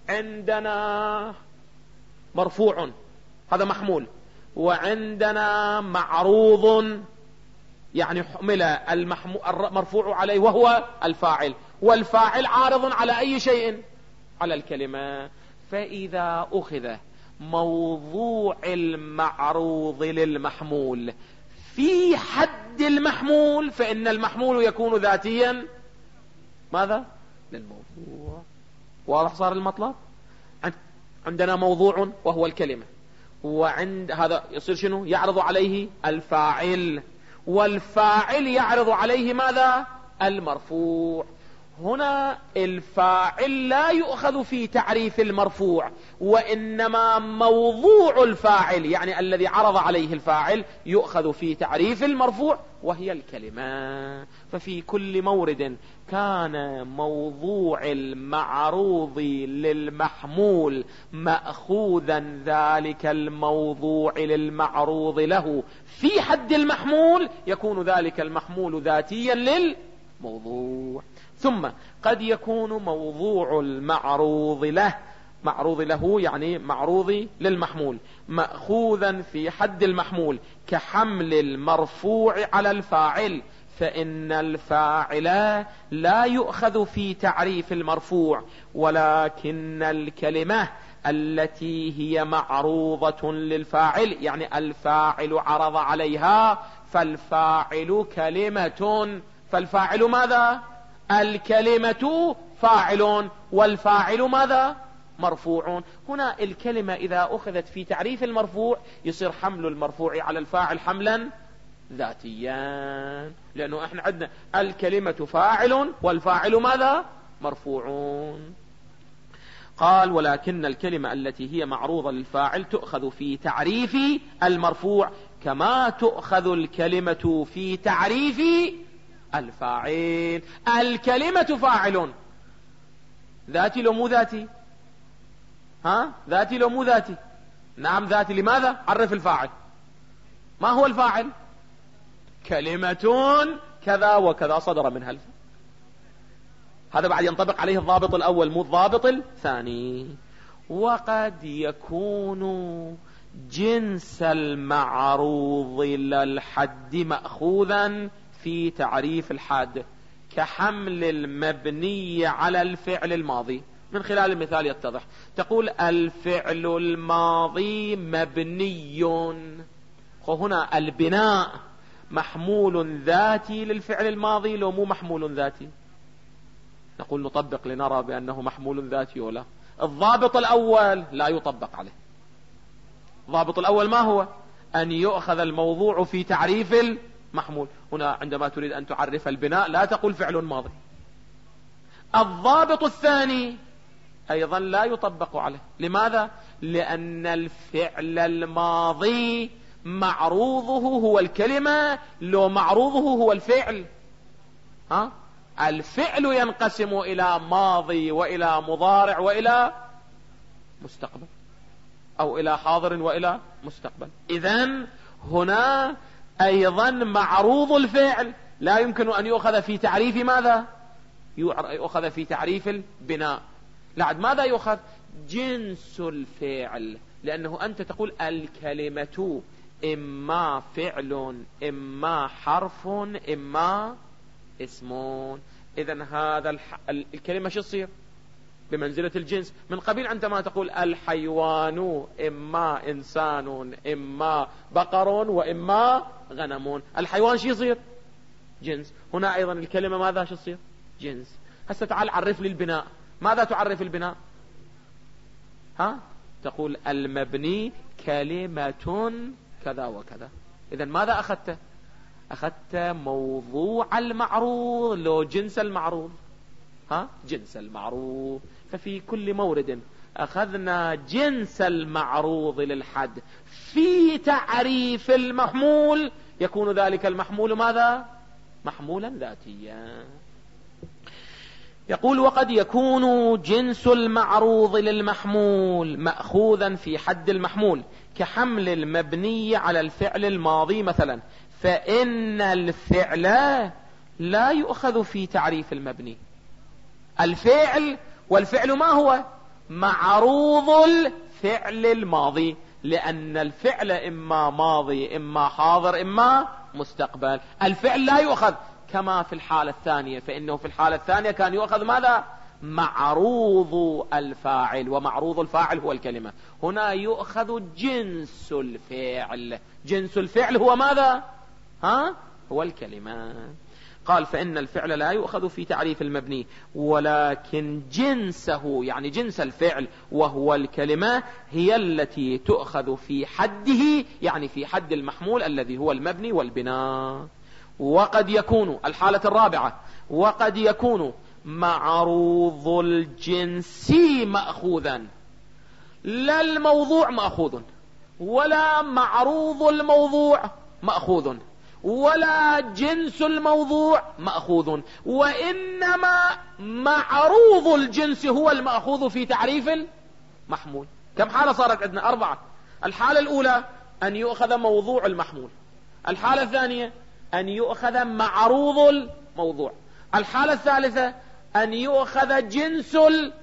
عندنا مرفوع، هذا محمول، وعندنا معروض يعني حمل المرفوع عليه وهو الفاعل، والفاعل عارض على أي شيء؟ على الكلمة. فإذا أخذ موضوع المعروض للمحمول في حد المحمول فإن المحمول يكون ذاتيا ماذا؟ للموضوع. واضح صار المطلب؟ عندنا موضوع وهو الكلمة، وعند هذا يصير شنو؟ يعرض عليه الفاعل، والفاعل يعرض عليه ماذا؟ المرفوع. هنا الفاعل لا يؤخذ في تعريف المرفوع، وإنما موضوع الفاعل يعني الذي عرض عليه الفاعل يؤخذ في تعريف المرفوع وهي الكلمة. ففي كل مورد كان موضوع المعروض للمحمول مأخوذا ذلك الموضوع للمعروض له في حد المحمول يكون ذلك المحمول ذاتيا للموضوع. ثم قد يكون موضوع المعروض له يعني معروض للمحمول مأخوذا في حد المحمول كحمل المرفوع على الفاعل، فإن الفاعل لا يؤخذ في تعريف المرفوع، ولكن الكلمة التي هي معروضة للفاعل يعني الفاعل عرض عليها، فالفاعل كلمة. فالفاعل ماذا؟ الكلمة فاعل، والفاعل ماذا؟ مرفوع. هنا الكلمة إذا أخذت في تعريف المرفوع يصير حمل المرفوع على الفاعل حملا ذاتيا، لأنه احنا عندنا الكلمة فاعل والفاعل ماذا؟ مرفوعون. قال ولكن الكلمة التي هي معروضة للفاعل تؤخذ في تعريف المرفوع كما تؤخذ الكلمة في تعريف الفاعل. الكلمة فاعل، ذاتي لو مو ذاتي؟ ذاتي لو مو ذاتي؟ نعم ذاتي. لماذا؟ عرف الفاعل. ما هو الفاعل؟ كلمة كذا وكذا صدر منها. هذا بعد ينطبق عليه الضابط الأول مو الضابط الثاني. وقد يكون جنس المعروض للحد مأخوذا في تعريف الحاد كحمل المبني على الفعل الماضي. من خلال المثال يتضح. تقول الفعل الماضي مبني، هنا البناء محمول ذاتي للفعل الماضي لو مو محمول ذاتي؟ نقول نطبق لنرى بأنه محمول ذاتي ولا. الضابط الأول لا يطبق عليه. الضابط الأول ما هو؟ أن يؤخذ الموضوع في تعريف المحمول. هنا عندما تريد أن تعرف البناء لا تقول فعل ماضي. الضابط الثاني أيضا لا يطبق عليه. لماذا؟ لأن الفعل الماضي معروضه هو الكلمة لو معروضه هو الفعل. الفعل ينقسم إلى ماضي وإلى مضارع وإلى مستقبل، أو إلى حاضر وإلى مستقبل. إذن هنا أيضا معروض الفعل لا يمكن أن يؤخذ في تعريف ماذا؟ يؤخذ في تعريف البناء. لعد ماذا يؤخذ؟ جنس الفعل، لأنه أنت تقول الكلمة إما فعل إما حرف إما اسم. إذن هذا الكلمة شو تصير؟ بمنزلة الجنس. من قبيل عندما تقول الحيوان إما إنسان إما بقر وإما غنم، الحيوان شو يصير؟ جنس. هنا أيضا الكلمة ماذا شو تصير؟ جنس. هسه تعال عرف لي البناء. ماذا تعرف البناء؟ تقول المبني كلمة كذا وكذا. إذن ماذا أخذت؟ أخذت موضوع المعروض لو جنس المعروض. جنس المعروض. ففي كل مورد أخذنا جنس المعروض للحد في تعريف المحمول، يكون ذلك المحمول ماذا؟ محمولا ذاتيا. يقول وقد يكون جنس المعروض للمحمول مأخوذا في حد المحمول كحمل المبني على الفعل الماضي مثلا، فإن الفعل لا يؤخذ في تعريف المبني. الفعل، والفعل ما هو؟ معروض الفعل الماضي، لأن الفعل إما ماضي إما حاضر إما مستقبل. الفعل لا يؤخذ كما في الحالة الثانية، فإنه في الحالة الثانية كان يؤخذ ماذا؟ معروض الفاعل، ومعروض الفاعل هو الكلمة. هنا يؤخذ جنس الفعل. جنس الفعل هو ماذا؟ هو الكلمة. قال فإن الفعل لا يؤخذ في تعريف المبني، ولكن جنسه يعني جنس الفعل وهو الكلمة هي التي تؤخذ في حده، يعني في حد المحمول الذي هو المبني والبناء. وقد يكون الحالة الرابعة، وقد يكون معروض الجنس مأخوذا، لا الموضوع مأخوذ ولا معروض الموضوع مأخوذ ولا جنس الموضوع مأخوذ، وإنما معروض الجنس هو المأخوذ في تعريف المحمول. كم حالة صارت عندنا؟ 4. الحالة الأولى أن يؤخذ موضوع المحمول. الحالة الثانية أن يؤخذ معروض الموضوع. الحالة الثالثة أن يؤخذ جنس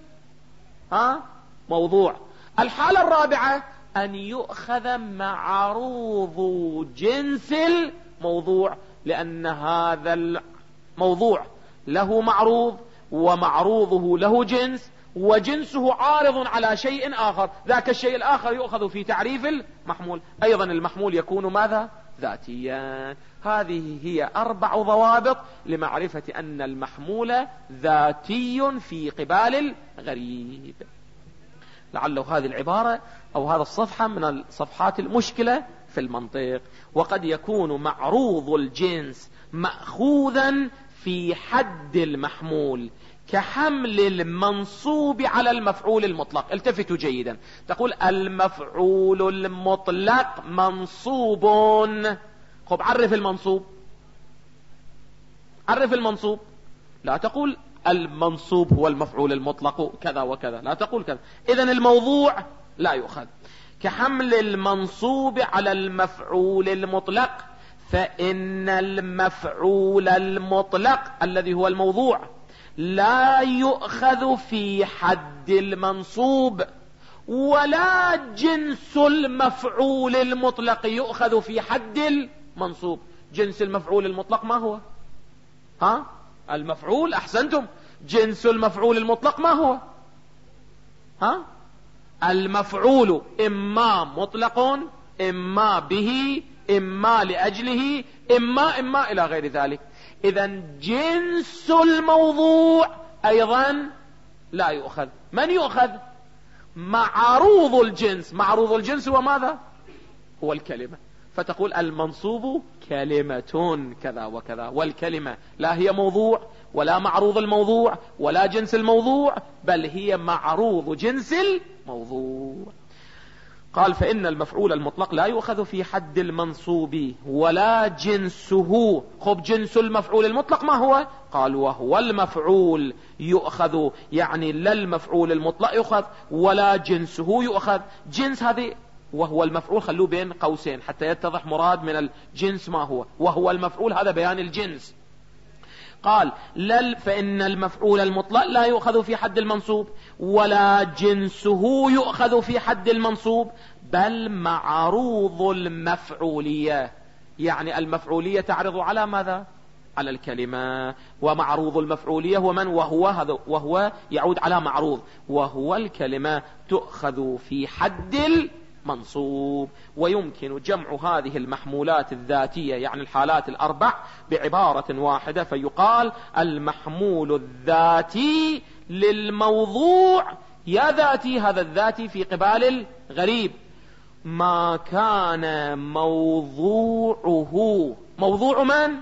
الموضوع. الحالة الرابعة أن يؤخذ معروض جنس الموضوع، لأن هذا الموضوع له معروض ومعروضه له جنس، وجنسه عارض على شيء آخر، ذاك الشيء الآخر يؤخذ في تعريف المحمول. أيضا المحمول يكون ماذا؟ ذاتيا. هذه هي 4 ضوابط لمعرفة أن المحمول ذاتي في قبال الغريب. لعله هذه العبارة أو هذا الصفحة من الصفحات المشكلة في المنطق. وقد يكون معروض الجنس مأخوذا في حد المحمول كحمل المنصوب على المفعول المطلق. التفتوا جيدا. تقول المفعول المطلق منصوب. خب عرف المنصوب. عرف المنصوب. لا تقول المنصوب هو المفعول المطلق كذا وكذا، لا تقول كذا. إذن الموضوع لا يؤخذ. كحمل المنصوب على المفعول المطلق، فإن المفعول المطلق الذي هو الموضوع لا يؤخذ في حد المنصوب، ولا جنس المفعول المطلق يؤخذ في حد المنصوب. جنس المفعول المطلق ما هو؟ المفعول، أحسنتم، جنس المفعول المطلق ما هو؟ المفعول إما مطلق، إما به، إما لأجله، إما إلى غير ذلك. إذن جنس الموضوع أيضا لا يؤخذ. من يؤخذ؟ معروض الجنس. معروض الجنس هو ماذا؟ هو الكلمة. فتقول المنصوب كلمة كذا وكذا، والكلمة لا هي موضوع ولا معروض الموضوع ولا جنس الموضوع، بل هي معروض جنس الموضوع. قال فإن المفعول المطلق لا يؤخذ في حد المنصوب ولا جنسه. خب جنس المفعول المطلق ما هو؟ قال وهو المفعول يؤخذ، يعني لا المفعول المطلق يؤخذ ولا جنسه يؤخذ. جنس هذه وهو المفعول، خلوه بين قوسين حتى يتضح مراد من الجنس ما هو. وهو المفعول هذا بيان الجنس. قال فإن المفعول المطلق لا يؤخذ في حد المنصوب ولا جنسه يؤخذ في حد المنصوب، بل معروض المفعولية. يعني المفعولية تعرض على ماذا؟ على الكلمة. ومعروض المفعولية هو من؟ وهو يعود على معروض، وهو الكلمة، تؤخذ في حد منصوب. ويمكن جمع هذه المحمولات الذاتية يعني الحالات الأربع بعبارة واحدة، فيقال المحمول الذاتي للموضوع. يا ذاتي، هذا الذاتي في قبال الغريب، ما كان موضوعه. موضوع من؟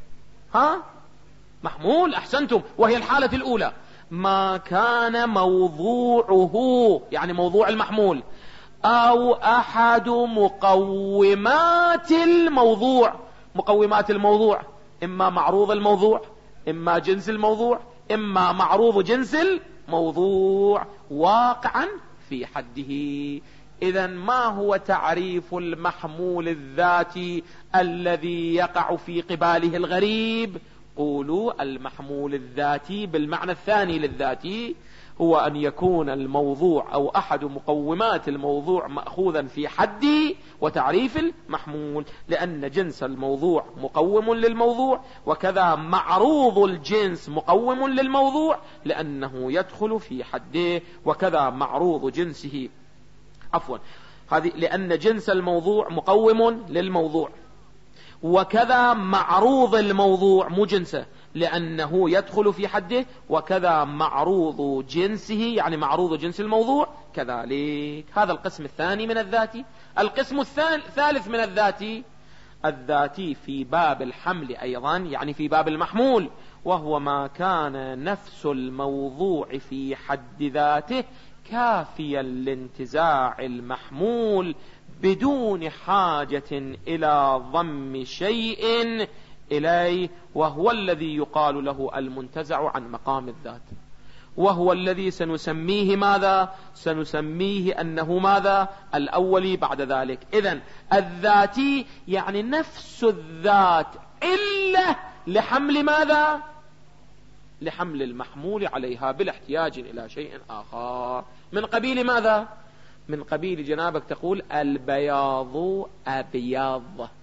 محمول، أحسنتم، وهي الحالة الأولى. ما كان موضوعه يعني موضوع المحمول أو أحد مقومات الموضوع. مقومات الموضوع إما معروض الموضوع، إما جنس الموضوع، إما معروض جنس الموضوع واقعا في حده. إذن ما هو تعريف المحمول الذاتي الذي يقع في قباله الغريب؟ قولوا المحمول الذاتي بالمعنى الثاني للذاتي هو أن يكون الموضوع أو أحد مقومات الموضوع مأخوذا في حد وتعريف المحمول، لأن جنس الموضوع مقوم للموضوع، وكذا معروض الجنس مقوم للموضوع لأنه يدخل في حده، وكذا معروض جنسه هذه لأن جنس الموضوع مقوم للموضوع، وكذا معروض الموضوع مو جنسه لأنه يدخل في حده، وكذا معروض جنسه يعني معروض جنس الموضوع كذلك. هذا القسم الثاني من الذاتي. القسم الثالث من الذاتي في باب الحمل أيضا يعني في باب المحمول، وهو ما كان نفس الموضوع في حد ذاته كافيا لانتزاع المحمول بدون حاجة إلى ضم شيء إليه، وهو الذي يقال له المنتزع عن مقام الذات، وهو الذي سنسميه ماذا؟ سنسميه أنه ماذا؟ الأولي بعد ذلك. إذن الذاتي يعني نفس الذات إلا لحمل ماذا؟ لحمل المحمول عليها بالاحتياج إلى شيء آخر. من قبيل ماذا؟ من قبيل جنابك تقول البياض أبيض.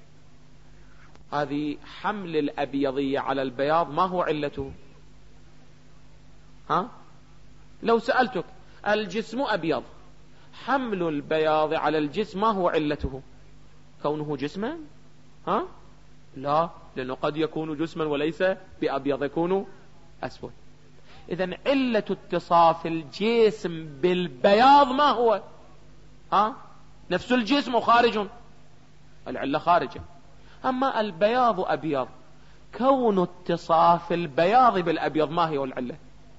هذه حمل الأبيضية على البياض ما هو علته؟ لو سألتك الجسم أبيض، حمل البياض على الجسم ما هو علته؟ كونه جسما؟ لا، لأنه قد يكون جسما وليس بأبيض، يكون أسود. إذن علة اتصاف الجسم بالبياض ما هو؟ نفس الجسم وخارج، العلة خارجة. أما البياض أبيض، كون اتصاف البياض بالأبيض ما هي العلة؟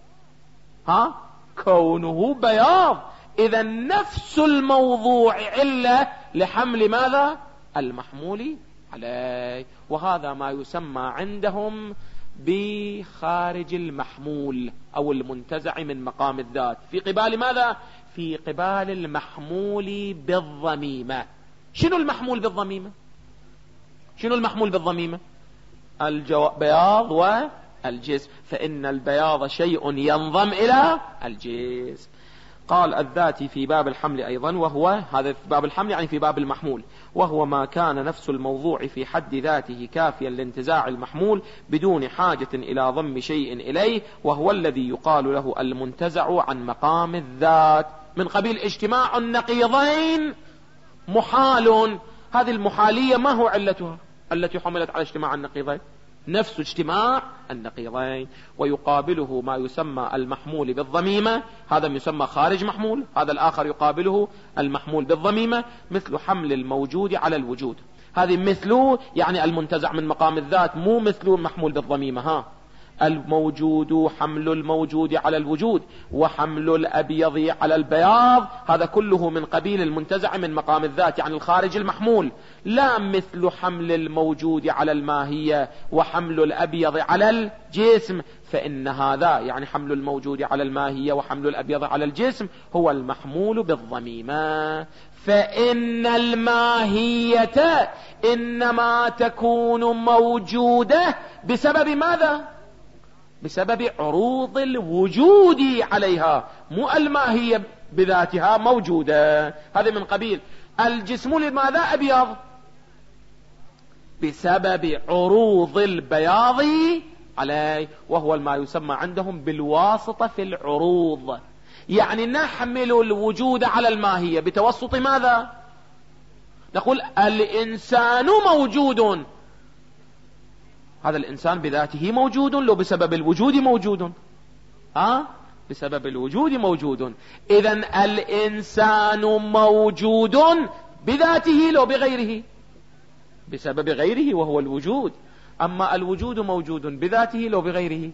كونه بياض. إذن نفس الموضوع علة لحمل ماذا؟ المحمول عليه. وهذا ما يسمى عندهم بخارج المحمول أو المنتزع من مقام الذات في قبال ماذا؟ في قبال المحمول بالضميمة. شنو المحمول بالضميمة؟ شنو المحمول بالضميمة؟ البياض والجسم، فإن البياض شيء ينضم إلى الجسم. قال الذاتي في باب الحمل أيضا، وهو هذا في باب الحمل يعني في باب المحمول، وهو ما كان نفس الموضوع في حد ذاته كافيا لانتزاع المحمول بدون حاجة إلى ضم شيء إليه، وهو الذي يقال له المنتزع عن مقام الذات، من قبيل اجتماع النقيضين محال. هذه المحالية ما هو علتها التي حملت على اجتماع النقيضين؟ نفس اجتماع النقيضين. ويقابله ما يسمى المحمول بالضميمة، هذا يسمى خارج محمول، هذا الآخر يقابله المحمول بالضميمة، مثل حمل الموجود على الوجود. هذه مثله يعني المنتزع من مقام الذات، مو مثله محمول بالضميمة. الموجود حمل الموجود على الوجود، وحمل الأبيض على البياض، هذا كله من قبيل المنتزع من مقام الذات يعني الخارج المحمول، لا مثل حمل الموجود على الماهية وحمل الأبيض على الجسم، فإن هذا يعني حمل الموجود على الماهية وحمل الأبيض على الجسم هو المحمول بالضميمة. فإن الماهية إنما تكون موجودة بسبب ماذا؟ بسبب عروض الوجود عليها، مو الماهية بذاتها موجودة. هذا من قبيل الجسم لماذا أبيض؟ بسبب عروض البياض عليه، وهو ما يسمى عندهم بالواسطة في العروض. يعني نحمل الوجود على الماهية بتوسط ماذا؟ نقول الإنسان موجود، هذا الإنسان بذاته موجود لو بسبب الوجود موجود؟ بسبب الوجود موجود. إذن الإنسان موجود بذاته لو بغيره؟ بسبب غيره وهو الوجود. أما الوجود موجود بذاته لو بغيره؟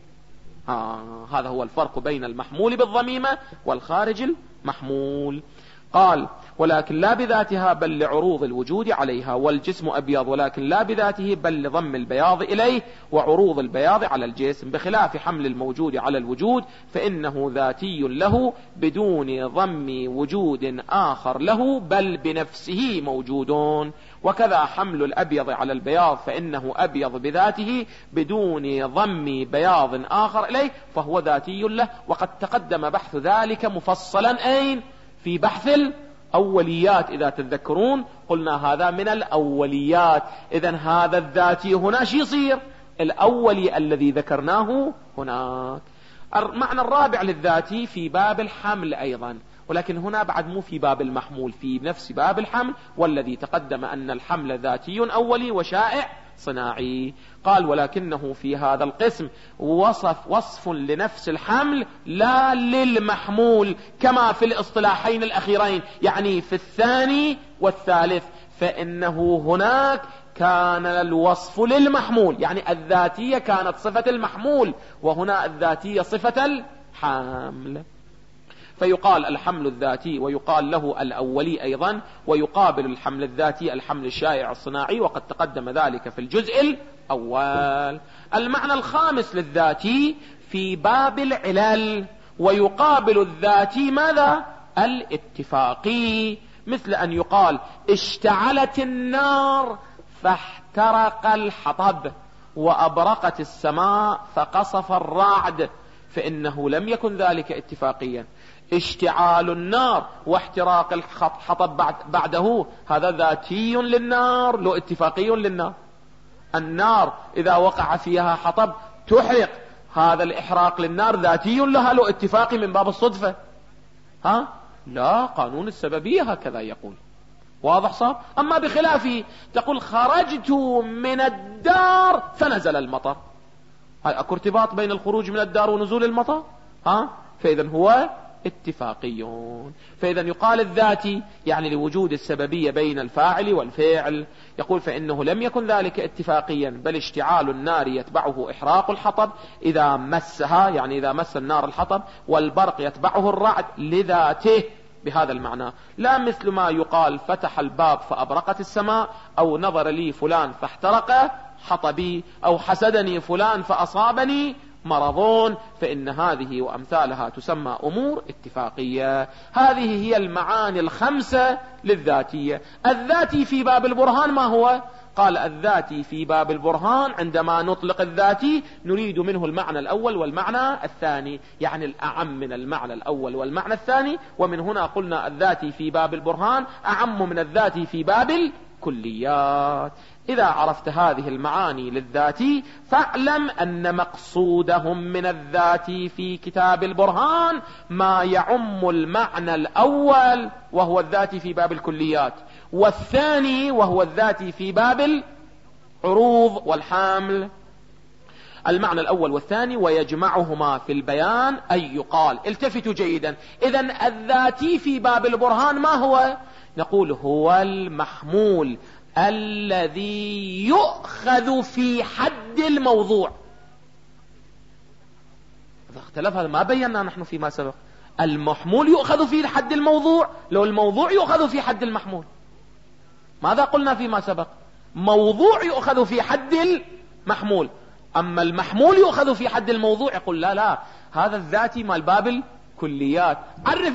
هذا هو الفرق بين المحمول بالضميمة والخارج المحمول. قال ولكن لا بذاتها بل لعروض الوجود عليها، والجسم أبيض ولكن لا بذاته بل لضم البياض إليه وعروض البياض على الجسم، بخلاف حمل الموجود على الوجود فإنه ذاتي له بدون ضم وجود آخر له بل بنفسه موجود. وكذا حمل الأبيض على البياض فإنه أبيض بذاته بدون ضم بياض آخر إليه فهو ذاتي له. وقد تقدم بحث ذلك مفصلا أين؟ في بحث الأوليات. إذا تذكرون قلنا هذا من الأوليات. إذن هذا الذاتي هنا شي يصير؟ الأولي الذي ذكرناه هناك. المعنى الرابع للذاتي في باب الحمل أيضا، ولكن هنا بعد مو في باب المحمول، في نفس باب الحمل، والذي تقدم أن الحمل ذاتي أولي وشائع صناعي. قال ولكنه في هذا القسم وصف لنفس الحمل لا للمحمول كما في الاصطلاحين الأخيرين، يعني في الثاني والثالث، فإنه هناك كان الوصف للمحمول، يعني الذاتية كانت صفة المحمول، وهنا الذاتية صفة الحمل. فيقال الحمل الذاتي ويقال له الأولي أيضا، ويقابل الحمل الذاتي الحمل الشائع الصناعي، وقد تقدم ذلك في الجزء الأول. المعنى الخامس للذاتي في باب العلل، ويقابل الذاتي ماذا؟ الاتفاقي، مثل أن يقال اشتعلت النار فاحترق الحطب وأبرقت السماء فقصف الرعد، فإنه لم يكن ذلك اتفاقيا. اشتعال النار واحتراق الحطب بعده هذا ذاتي للنار لو اتفاقي للنار. النار إذا وقع فيها حطب تحرق، هذا الإحراق للنار ذاتي لها لو اتفاقي من باب الصدفة؟ لا، قانون السببية هكذا يقول. واضح صار؟ أما بخلافه تقول خرجت من الدار فنزل المطر، هاي اكو ارتباط بين الخروج من الدار ونزول المطر؟ فإذا هو اتفاقيون. فإذا يقال الذاتي يعني لوجود السببية بين الفاعل والفعل. يقول فإنه لم يكن ذلك اتفاقيا، بل اشتعال النار يتبعه إحراق الحطب إذا مسها، يعني إذا مس النار الحطب، والبرق يتبعه الرعد لذاته بهذا المعنى، لا مثل ما يقال فتح الباب فأبرقت السماء، أو نظر لي فلان فاحترق حطبي، أو حسدني فلان فأصابني مرضون، فإن هذه وأمثالها تسمى أمور اتفاقية. هذه هي المعاني الخمسة للذاتية. الذاتي في باب البرهان ما هو؟ قال الذاتي في باب البرهان عندما نطلق الذاتي نريد منه المعنى الأول والمعنى الثاني، يعني الأعم من المعنى الأول والمعنى الثاني، ومن هنا قلنا الذاتي في باب البرهان أعم من الذاتي في باب الكليات. إذا عرفت هذه المعاني للذاتي فاعلم أن مقصودهم من الذاتي في كتاب البرهان ما يعم المعنى الأول وهو الذاتي في باب الكليات، والثاني وهو الذاتي في باب العروض والحمل. المعنى الأول والثاني ويجمعهما في البيان أي يقال. التفتوا جيدا، إذن الذاتي في باب البرهان ما هو؟ نقول هو المحمول الذي يؤخذ في حد الموضوع. إذا اختلف هذا ما بينا نحن فيما سبق. المحمول يؤخذ في حد الموضوع، لو الموضوع يؤخذ في حد المحمول. ماذا قلنا فيما سبق؟ موضوع يؤخذ في حد المحمول، أما المحمول يؤخذ في حد الموضوع. يقول لا هذا الذاتي مال باب الكليات. عرف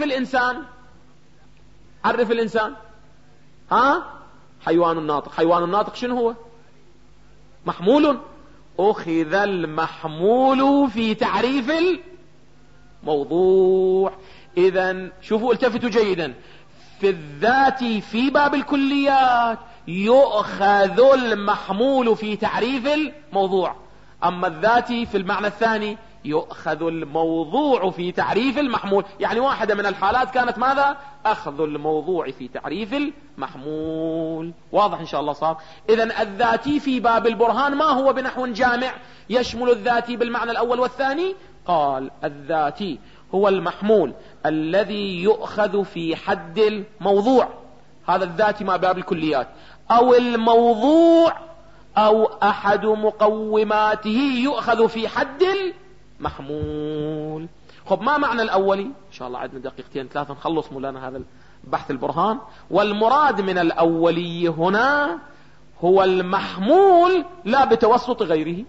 الإنسان حيوان الناطق. حيوان الناطق شنو هو؟ محمول. أخذ المحمول في تعريف الموضوع. إذن شوفوا التفتوا جيدا، في الذاتي في باب الكليات يؤخذ المحمول في تعريف الموضوع، أما الذاتي في المعنى الثاني يؤخذ الموضوع في تعريف المحمول. يعني واحدة من الحالات كانت ماذا؟ أخذ الموضوع في تعريف المحمول. واضح إن شاء الله صار؟ إذن الذاتي في باب البرهان ما هو بنحو جامع يشمل الذاتي بالمعنى الأول والثاني؟ قال الذاتي هو المحمول الذي يؤخذ في حد الموضوع، هذا الذاتي ما باب الكليات، أو الموضوع أو أحد مقوماته يؤخذ في حد المحمول. خب ما معنى الأولي؟ إن شاء الله عندنا دقيقتين ثلاثة نخلص مولانا هذا البحث البرهان. والمراد من الأولي هنا هو المحمول لا بتوسط غيره.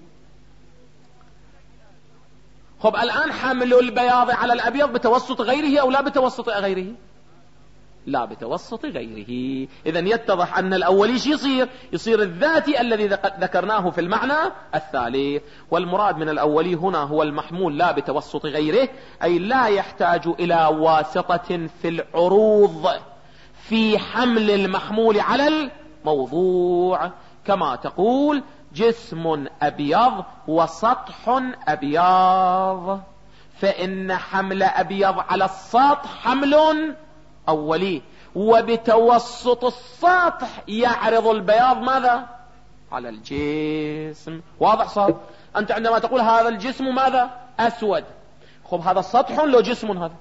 خب الآن حمل البياض على الأبيض بتوسط غيره أو لا بتوسط غيره؟ لا بتوسط غيره. إذن يتضح أن الأولي يصير الذاتي الذي ذكرناه في المعنى الثالث. والمراد من الأولي هنا هو المحمول لا بتوسط غيره، أي لا يحتاج إلى واسطة في العروض في حمل المحمول على الموضوع، كما تقول جسم أبيض وسطح أبيض، فإن حمل أبيض على السطح حمل أولي، وبتوسط السطح يعرض البياض ماذا؟ على الجسم. واضح صار؟ أنت عندما تقول هذا الجسم ماذا؟ أسود، خب هذا سطح لو جسم هذا؟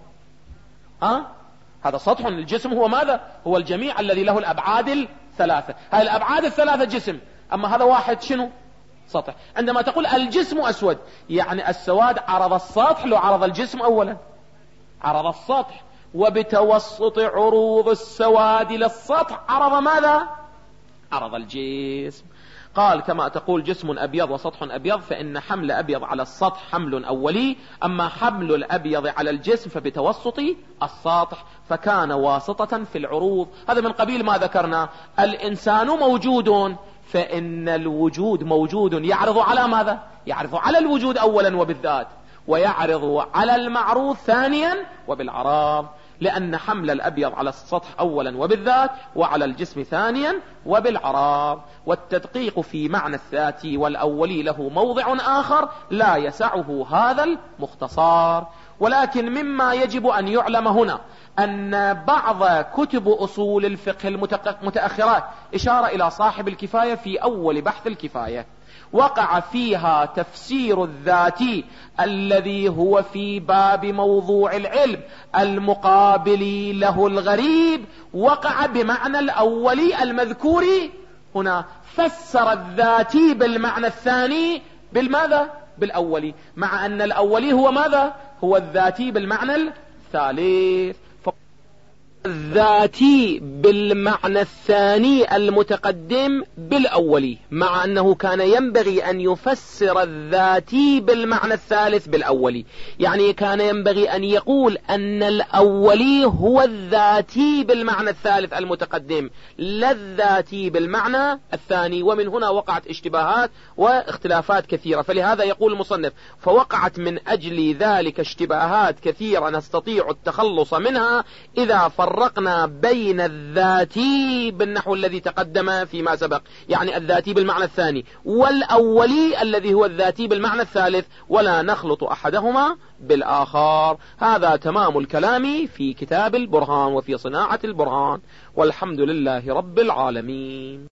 هذا سطح. الجسم هو ماذا؟ هو الجميع الذي له الأبعاد الثلاثة. هذه الأبعاد الثلاثة جسم، أما هذا واحد شنو؟ سطح. عندما تقول الجسم أسود يعني السواد عرض السطح لو عرض الجسم أولا؟ عرض السطح، وبتوسط عروض السواد للسطح عرض ماذا؟ عرض الجسم. قال كما تقول جسم أبيض وسطح أبيض، فإن حمل أبيض على السطح حمل أولي، أما حمل الأبيض على الجسم فبتوسط السطح، فكان واسطة في العروض. هذا من قبيل ما ذكرنا. الإنسان موجود، فإن الوجود موجود يعرض على ماذا؟ يعرض على الوجود أولا وبالذات، ويعرض على المعروض ثانيا وبالعراض، لأن حمل الأبيض على السطح أولا وبالذات، وعلى الجسم ثانيا وبالعراض. والتدقيق في معنى الذاتي والأولي له موضع آخر لا يسعه هذا المختصار. ولكن مما يجب أن يعلم هنا أن بعض كتب أصول الفقه المتأخرات، إشارة إلى صاحب الكفاية في أول بحث الكفاية، وقع فيها تفسير الذاتي الذي هو في باب موضوع العلم المقابل له الغريب، وقع بمعنى الأولي المذكور هنا، فسر الذاتي بالمعنى الثاني بالماذا؟ بالأولي، مع أن الأولي هو ماذا؟ هو الذاتي بالمعنى الثالث. الذاتي بالمعنى الثاني المتقدم بالأولي، مع أنه كان ينبغي أن يفسر الذاتي بالمعنى الثالث بالأولي. يعني كان ينبغي أن يقول أن الأولي هو الذاتي بالمعنى الثالث المتقدم، لا الذاتي بالمعنى الثاني. ومن هنا وقعت اشتباهات واختلافات كثيرة. فلهذا يقول المصنف: فوقعت من أجل ذلك اشتباهات كثيرة نستطيع التخلص منها إذا فرقنا بين الذاتي بالنحو الذي تقدم فيما سبق، يعني الذاتي بالمعنى الثاني، والأولي الذي هو الذاتي بالمعنى الثالث، ولا نخلط أحدهما بالآخر. هذا تمام الكلام في كتاب البرهان وفي صناعة البرهان، والحمد لله رب العالمين.